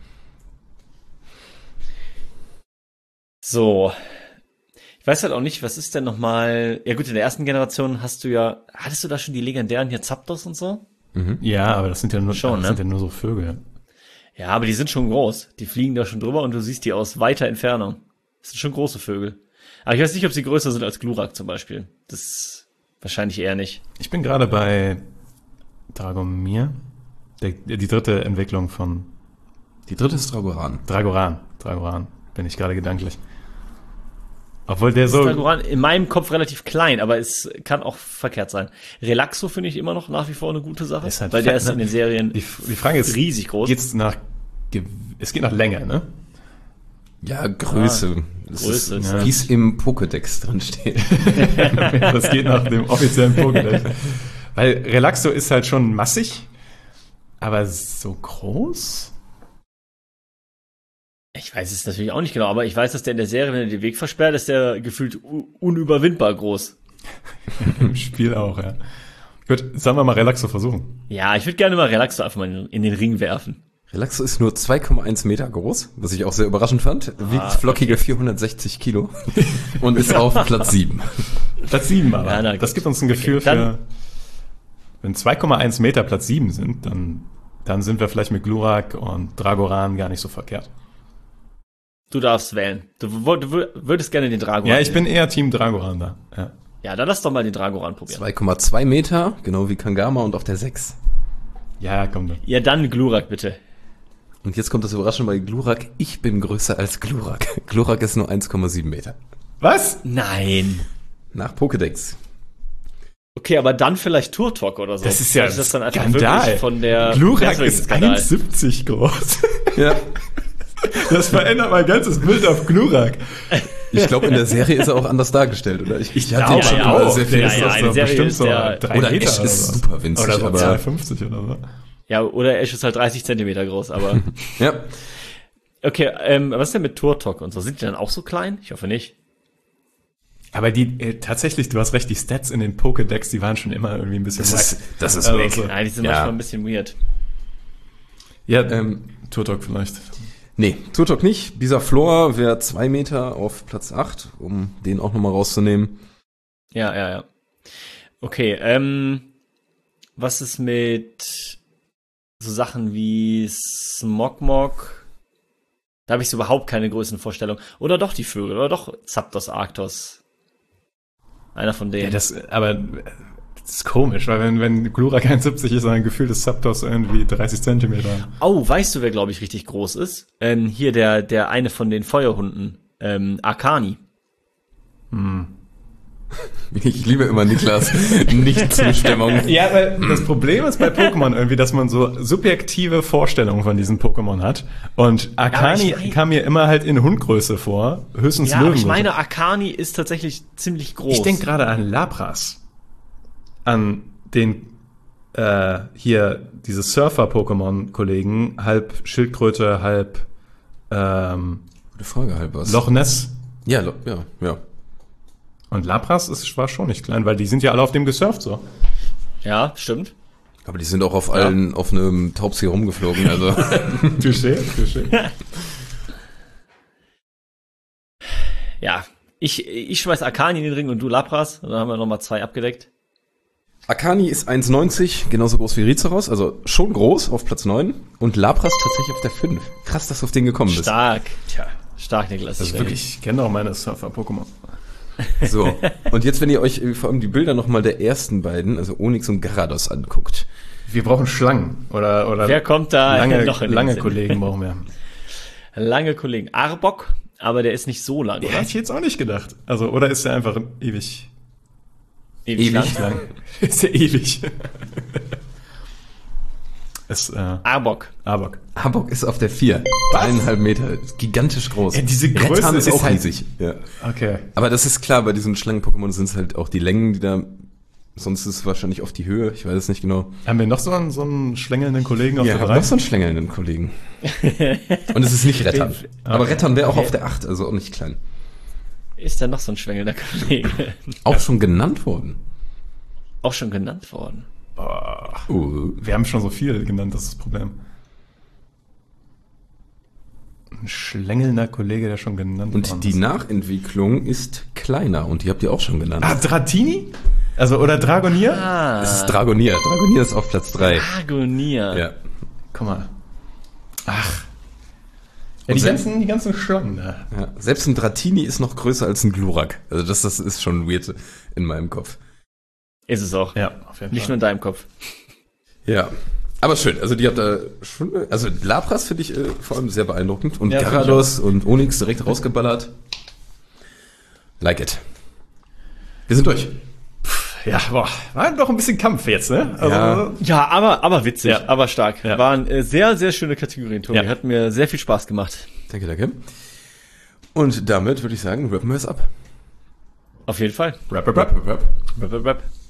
So. Ich weiß halt auch nicht, was ist denn nochmal... Ja gut, in der ersten Generation hast du ja... Hattest du da schon die legendären hier Zapdos und so? Ja, aber das sind ja nur, Schon, das ne? sind ja nur so Vögel. Ja, aber die sind schon groß. Die fliegen da schon drüber und du siehst die aus weiter Entfernung. Das sind schon große Vögel. Aber ich weiß nicht, ob sie größer sind als Glurak zum Beispiel. Das wahrscheinlich eher nicht. Ich bin gerade bei Dragomir. Der, die dritte Entwicklung von Die dritte ist Dragoran. Dragoran. Dragoran. Bin ich gerade gedanklich. Obwohl der so... Dragoran in meinem Kopf relativ klein, aber es kann auch verkehrt sein. Relaxo finde ich immer noch nach wie vor eine gute Sache, Ist halt weil der fett, ist ne? in den Serien Die, die Frage ist, riesig groß. geht's nach... Ge- Es geht nach Länge, ne? Ja, Größe. Das Größe, ist, ja. wie es im Pokédex drin steht. Das geht nach dem offiziellen Pokédex. Weil Relaxo ist halt schon massig, aber so groß? Ich weiß es natürlich auch nicht genau, aber ich weiß, dass der in der Serie, wenn er den Weg versperrt, ist der gefühlt u- unüberwindbar groß. Im Spiel auch, ja. Gut, sollen wir mal Relaxo versuchen? Ja, ich würde gerne mal Relaxo einfach mal in, in den Ring werfen. Relaxo ist nur zwei Komma eins Meter groß, was ich auch sehr überraschend fand. Wiegt flockige vierhundertsechzig Kilo und ist auf Platz sieben. Platz sieben aber. Ja, na gut. Das gibt uns ein Gefühl Okay, dann- für... Wenn zwei Komma eins Meter Platz sieben sind, dann, dann sind wir vielleicht mit Glurak und Dragoran gar nicht so verkehrt. Du darfst wählen. Du, wo- du wür- würdest gerne den Dragoran. Ja, ich bin eher Team Dragoran da. Ja. Ja, dann lass doch mal den Dragoran probieren. zwei Komma zwei Meter, genau wie Kangama und auf der sechs. Ja, komm dann. Ja, dann Glurak bitte. Und jetzt kommt das Überraschende bei Glurak. Ich bin größer als Glurak. Glurak ist nur eins Komma sieben Meter. Was? Nein. Nach Pokédex. Okay, aber dann vielleicht Turtok oder so. Das ist ja Vielleicht das dann einfach Skandal. wirklich von der... Glurak das wirklich ist ein Skandal. eins Komma siebzig groß. Ja. Das verändert mein ganzes Bild auf Glurak. Ich glaube, in der Serie ist er auch anders dargestellt, oder? Ich, ich hatte Ja, ihn schon ja, immer auch. sehr viel. Ja, ja, in der Serie ist der- drei Oder Meter Ash ist so. super winzig, Oder so aber- zwei Komma fünfzig oder so. Ja, oder Ash ist halt dreißig Zentimeter groß, aber... Ja. Okay, ähm, was ist denn mit Turtok und so? Sind die dann auch so klein? Ich hoffe nicht. Aber die, äh, tatsächlich, du hast recht, die Stats in den Pokédex, die waren schon immer irgendwie ein bisschen Das ist, das ist Also weg. so. Ja, die sind Ja. manchmal ein bisschen weird. Ja, Ähm, Turtok vielleicht. Nee, Turtok nicht. Dieser Floor wäre zwei Meter auf Platz acht, um den auch nochmal rauszunehmen. Ja, ja, ja. Okay, ähm, was ist mit so Sachen wie Smogmog? Da habe ich so überhaupt keine Größenvorstellung. Oder doch die Vögel, oder doch Zapdos, Arctos. Einer von denen. Ja, das, aber das ist komisch, weil wenn, wenn Glurak einundsiebzig ist, dann gefühlt ist Zapdos irgendwie dreißig Zentimeter. Oh, weißt du, wer, glaube ich, richtig groß ist? Ähm, hier der, der eine von den Feuerhunden. Ähm, Arcani. Ich liebe immer Niklas. Nicht Zustimmung. Ja, weil das Problem ist bei Pokémon irgendwie, dass man so subjektive Vorstellungen von diesen Pokémon hat. Und Arcani Ja, aber ich mein- kam mir immer halt in Hundgröße vor, höchstens Ja, aber Löwengröße. ich meine, Arcani ist tatsächlich ziemlich groß. Ich denke gerade an Lapras. An den äh, hier diese Surfer-Pokémon-Kollegen, halb Schildkröte, halb ähm, Gute Frage, halb was. Loch Ness. Ja, Lo- ja, ja. Und Lapras ist, war schon nicht klein, weil die sind ja alle auf dem gesurft so. Ja, stimmt. Aber die sind auch auf allen, auf einem Taubsi rumgeflogen, also. Touché, touché. Ja, ich, ich schmeiß Arcani in den Ring und du Lapras. Dann haben wir nochmal zwei abgedeckt. Akani ist eins neunzig, genauso groß wie Rizeros, also schon groß, auf Platz neun. Und Lapras tatsächlich auf der fünf. Krass, dass du auf den gekommen bist. Stark. Tja, stark, Niklas. Das ist wirklich, ich kenne auch meine Surfer-Pokémon. So, und jetzt, wenn ihr euch äh, vor allem die Bilder nochmal der ersten beiden, also Onyx und Garados, anguckt. Wir brauchen Schlangen oder oder Wer kommt da lange, noch in den lange Sinn? Kollegen brauchen wir. Lange Kollegen. Arbok, aber der ist nicht so lang, Ja, oder? hätte ich jetzt auch nicht gedacht. Also oder ist der einfach ewig Ewig lang. lang? Ist der ewig? ist äh, Arbok. Arbok. Habok ist auf der vier. Eineinhalb Meter, ist gigantisch groß. Ja, diese Größe Rettan ist ist auch halt- riesig. Ja. Okay. Aber das ist klar, bei diesen Schlangen-Pokémon sind es halt auch die Längen, die da, sonst ist es wahrscheinlich auf die Höhe, ich weiß es nicht genau. Haben wir noch so einen, so einen schlängelnden Kollegen auf Ja, der haben drei? noch so einen schlängelnden Kollegen. Und es ist nicht Rettan. Aber Rettan wäre auch auf der acht, also auch nicht klein. Ist da noch so ein schwängelnder Kollege? Auch schon genannt worden. Auch schon genannt worden. Boah. Uh. Wir haben schon so viel genannt, das ist das Problem. Ein schlängelnder Kollege, der schon genannt worden Und die ist. Nachentwicklung ist kleiner und die habt ihr auch schon genannt. Ah, Dratini? Also, oder Dragonier? Ah, Das ist Dragonier. Dragonier ist auf Platz drei. Agonier. Ja. Guck mal. Ach. Und Ja, die se- ganzen, die ganzen Schlangen da. Ja. Selbst ein Dratini ist noch größer als ein Glurak. Also das, das ist schon weird in meinem Kopf. Ist es auch. Ja, auf jeden Nicht nur in deinem Kopf. Ja. Aber schön, also die habt da schon, also Lapras finde ich äh, vor allem sehr beeindruckend und Ja, find Garados und Onyx direkt rausgeballert. Like it. Wir sind durch. Ja, boah, war doch ein bisschen Kampf jetzt, ne? Also, Ja. Ja, aber, aber witzig, Ja. aber stark. Ja. Waren äh, sehr, sehr schöne Kategorien, Tobi. Ja. Hat mir sehr viel Spaß gemacht. Danke, danke. Und damit würde ich sagen, rappen wir es ab. Auf jeden Fall. Rap, rap, rap. rap. Rap, rap, rap.